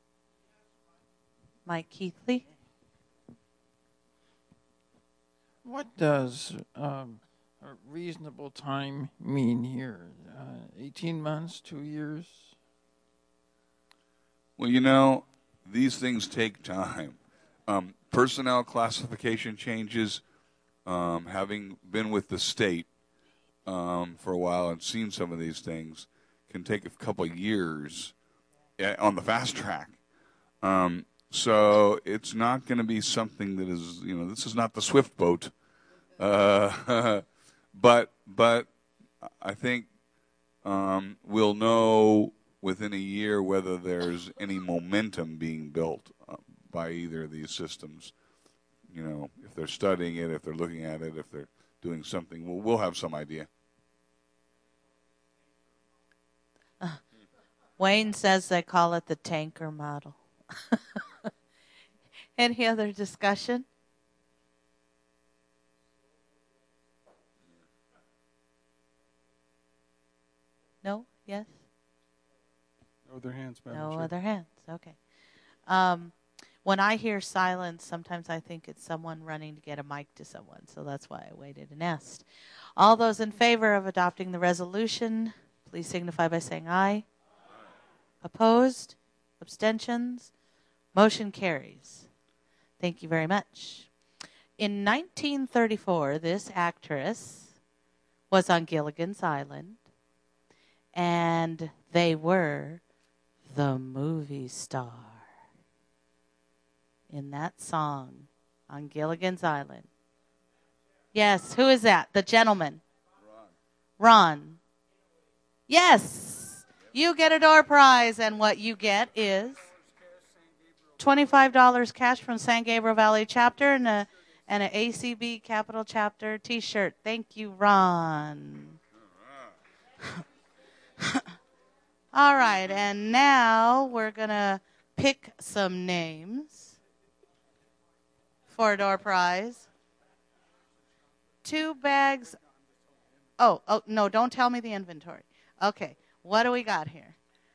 Mike Keithley.
What does a reasonable time mean here? 18 months, 2 years?
Well, these things take time. Personnel classification changes, having been with the state for a while and seen some of these things, can take a couple of years on the fast track. So it's not going to be something that is, this is not the Swift boat. But I think we'll know within a year whether there's any momentum being built by either of these systems. If they're studying it, if they're looking at it, if they're doing something, we'll have some idea.
Wayne says they call it the tanker model. Any other discussion? No? Yes?
No other hands, Madam
No
Chair.
other hands. Okay. when I hear silence, sometimes I think it's someone running to get a mic to someone. So that's why I waited and asked. All those in favor of adopting the resolution, please signify by saying aye. Opposed? Abstentions? Motion carries. Thank you very much. In 1934, this actress was on Gilligan's Island, and they were the movie star in that song on Gilligan's Island. Yes, who is that? The gentleman. Ron. Yes, you get a door prize, and what you get is $25 cash from San Gabriel Valley chapter and an ACB Capital chapter T-shirt. Thank you, Ron. All right, and now we're going to pick some names for a door prize. 2 bags. Oh, no, don't tell me the inventory. Okay, what do we got here?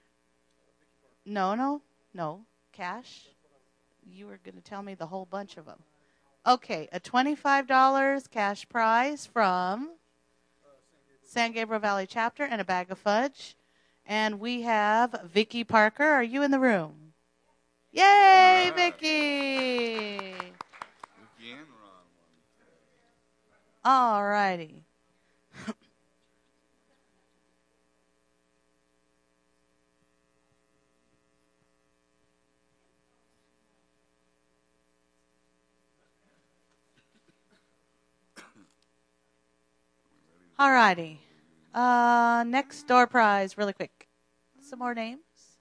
No. Cash? You were going to tell me the whole bunch of them. Okay, a $25 cash prize from San Gabriel Valley chapter and a bag of fudge. And we have Vicki Parker. Are you in the room? Yay, Vicki! All righty. All righty. Next door prize, really quick. Some more names.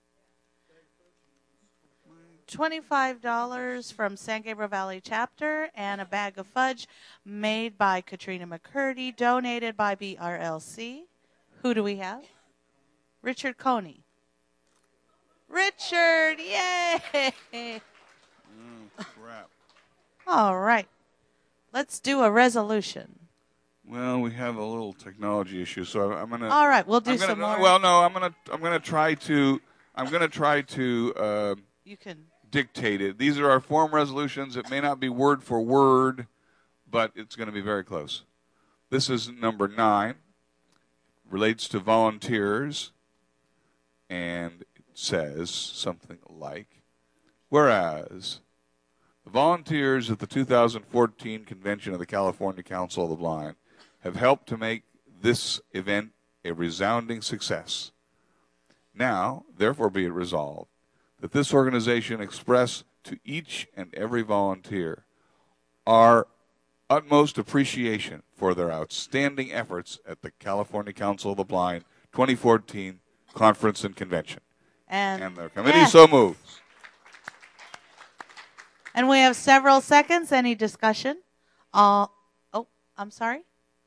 $25 from San Gabriel Valley chapter and a bag of fudge made by Katrina McCurdy, donated by BRLC. Who do we have? Richard Coney. Richard, yay!
Crap.
All right. Let's do a resolution.
Well, we have a little technology issue, so I'm gonna.
All right, we'll do some more.
Well, no, I'm gonna try to.
You can
dictate it. These are our form resolutions. It may not be word for word, but it's going to be very close. This is number 9. Relates to volunteers, and it says something like, whereas the volunteers at the 2014 convention of the California Council of the Blind have helped to make this event a resounding success. Now, therefore be it resolved that this organization express to each and every volunteer our utmost appreciation for their outstanding efforts at the California Council of the Blind 2014 Conference and Convention. And the committee so moves.
And we have several seconds. Any discussion? I'm sorry?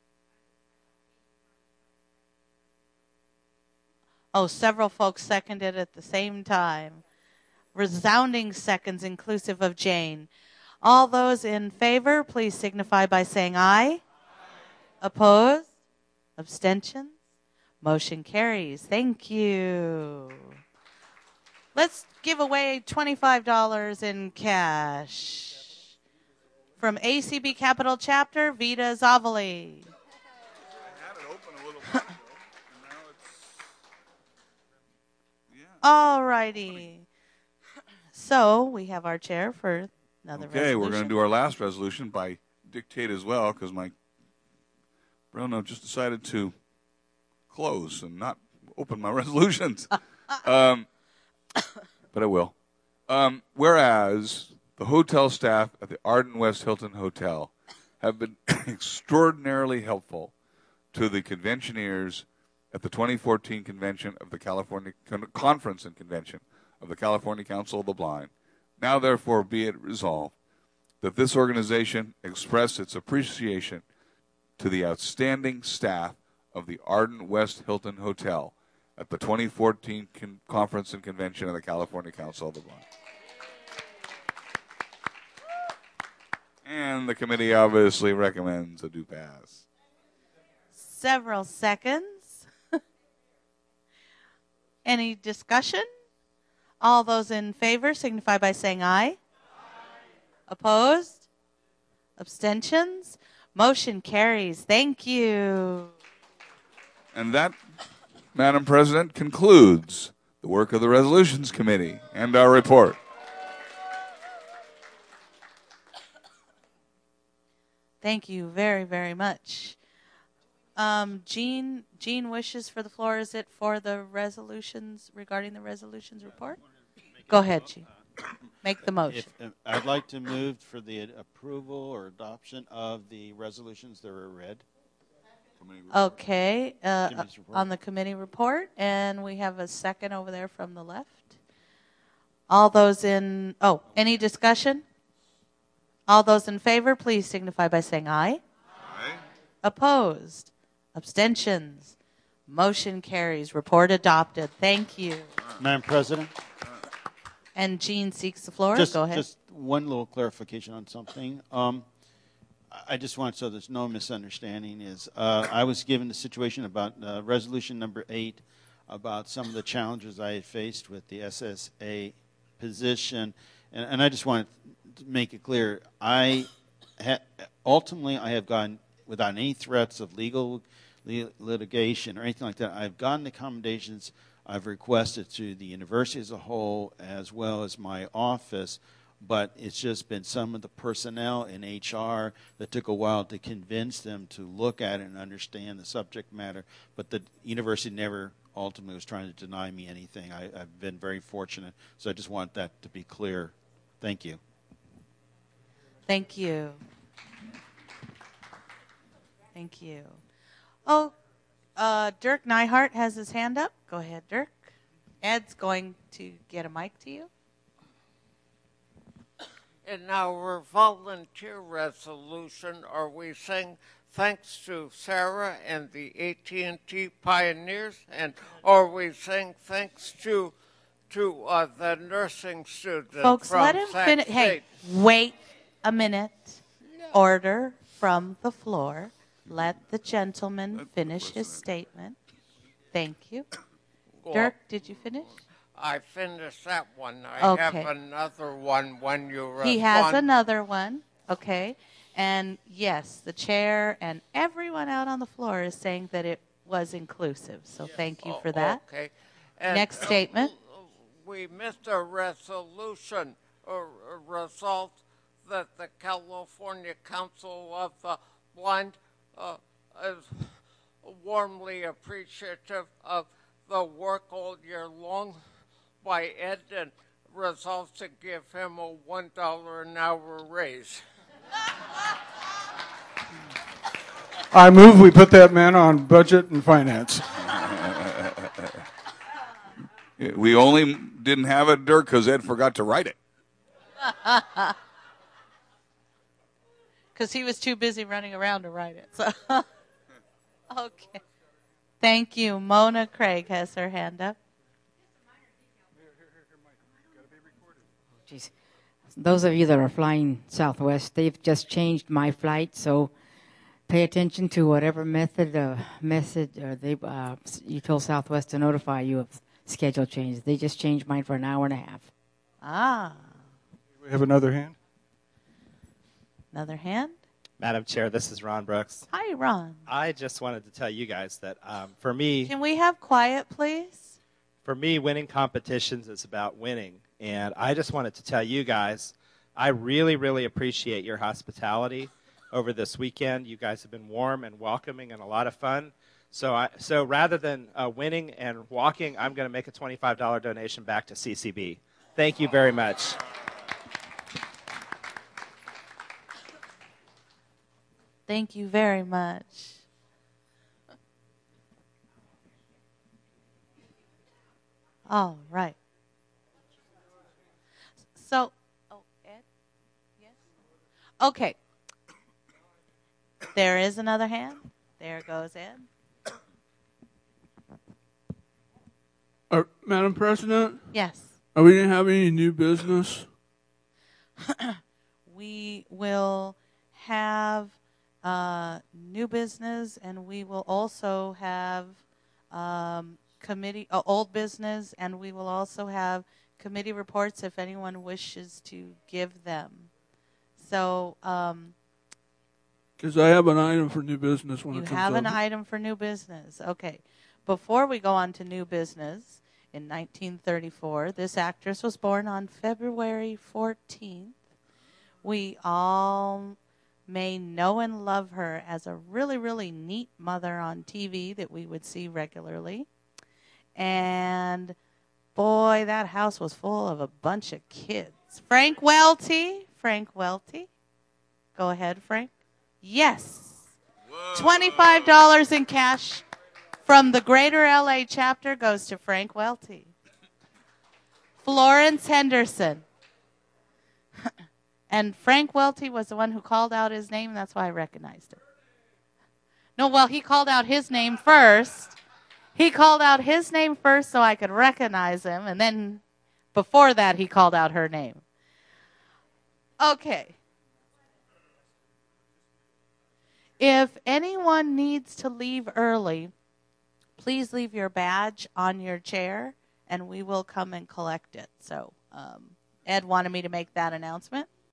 Oh, several folks seconded at the same time. Resounding seconds inclusive of Jane. All those in favor, please signify by saying aye. Opposed? Abstentions? Motion carries. Thank you. Let's give away $25 in cash from ACB Capital Chapter, Vita Zavali. All righty. So we have our chair for another resolution.
Okay, we're going to do our last resolution by dictate as well, because my Bruno just decided to close and not open my resolutions. But I will. Whereas the hotel staff at the Arden West Hilton Hotel have been extraordinarily helpful to the conventioneers at the 2014 convention of the California Conference and Convention of the California Council of the Blind. Now, therefore, be it resolved that this organization express its appreciation to the outstanding staff of the Arden West Hilton Hotel at the 2014 Conference and Convention of the California Council of the Blind. And the committee obviously recommends a do pass.
Several seconds. Any discussion? All those in favor signify by saying aye. Opposed? Abstentions? Motion carries. Thank you.
And that, Madam President, concludes the work of the Resolutions Committee and our report.
Thank you very, very much. Jean wishes for the floor. Is it for the resolutions, regarding the resolutions report? Go ahead, Jean. Make the motion.
I'd like to move for the approval or adoption of the resolutions that were read.
Okay, on the committee report, and we have a second over there from the left. All those any discussion? All those in favor, please signify by saying aye. Aye. Opposed? Abstentions? Motion carries. Report adopted. Thank you.
Madam President?
And Jean seeks the floor. Go ahead.
Just one little clarification on something. I just want, so there's no misunderstanding, is I was given the situation about resolution number 8 about some of the challenges I had faced with the SSA position, and I just want to make it clear, ultimately I have gone, without any threats of legal litigation or anything like that, I've gotten the accommodations I've requested to the university as a whole as well as my office, but it's just been some of the personnel in HR that took a while to convince them to look at it and understand the subject matter, but the university never ultimately was trying to deny me anything. I've been very fortunate, so I just want that to be clear. Thank you.
Thank you. Thank you. Oh, Dirk Nyhart has his hand up. Go ahead, Dirk. Ed's going to get a mic to you.
In our volunteer resolution, are we saying thanks to Sarah and the AT&T pioneers, and are we saying thanks to the nursing student?
Folks,
from
let him
Sac
finish.
State?
Hey, wait a minute. Order from the floor. Let the gentleman finish his statement. Thank you.
Well,
Dirk, did you finish?
I finished that one. I
Okay.
have another one when you respond.
He has another one. Okay. And yes, the chair and everyone out on the floor is saying that it was inclusive. So thank you for that.
Okay. And
next statement.
We missed a resolution or a result that the California Council of the Blind is warmly appreciative of the work all year long by Ed and resolves to give him a $1 an hour raise.
I move we put that man on budget and finance.
We only didn't have it, Dirk, because Ed forgot to write it.
Because he was too busy running around to write it. So. Okay. Thank you. Mona Craig has her hand up.
Jeez. Those of you that are flying Southwest, they've just changed my flight, so pay attention to whatever message you told Southwest to notify you of schedule changes. They just changed mine for an hour and a half.
Ah.
We have another hand.
Another hand?
Madam Chair, this is Ron Brooks.
Hi, Ron.
I just wanted to tell you guys that for me...
Can we have quiet, please?
For me, winning competitions is about winning. And I just wanted to tell you guys, I really, really appreciate your hospitality over this weekend. You guys have been warm and welcoming and a lot of fun. So rather than winning and walking, I'm going to make a $25 donation back to CCB. Thank you very much.
Thank you very much. All right. So, Ed? Yes? Okay. There is another hand. There goes Ed.
Madam President?
Yes.
Are we going to have any new business?
We will have new business, and we will also have old business, and we will also have committee reports if anyone wishes to give them. So
Because I have an item for new business when
you
it comes
have an
up.
item for new business. Okay. Before we go on to new business, in 1934, this actress was born on February 14th. We all may know and love her as a really, really neat mother on TV that we would see regularly. And boy, that house was full of a bunch of kids. Frank Welty. Frank Welty. Go ahead, Frank. Yes. $25 in cash from the Greater LA chapter goes to Frank Welty. Florence Henderson. And Frank Welty was the one who called out his name. That's why I recognized it. No, well, he called out his name first. He called out his name first so I could recognize him. And then before that, he called out her name. Okay. If anyone needs to leave early, please leave your badge on your chair, and we will come and collect it. So Ed wanted me to make that announcement.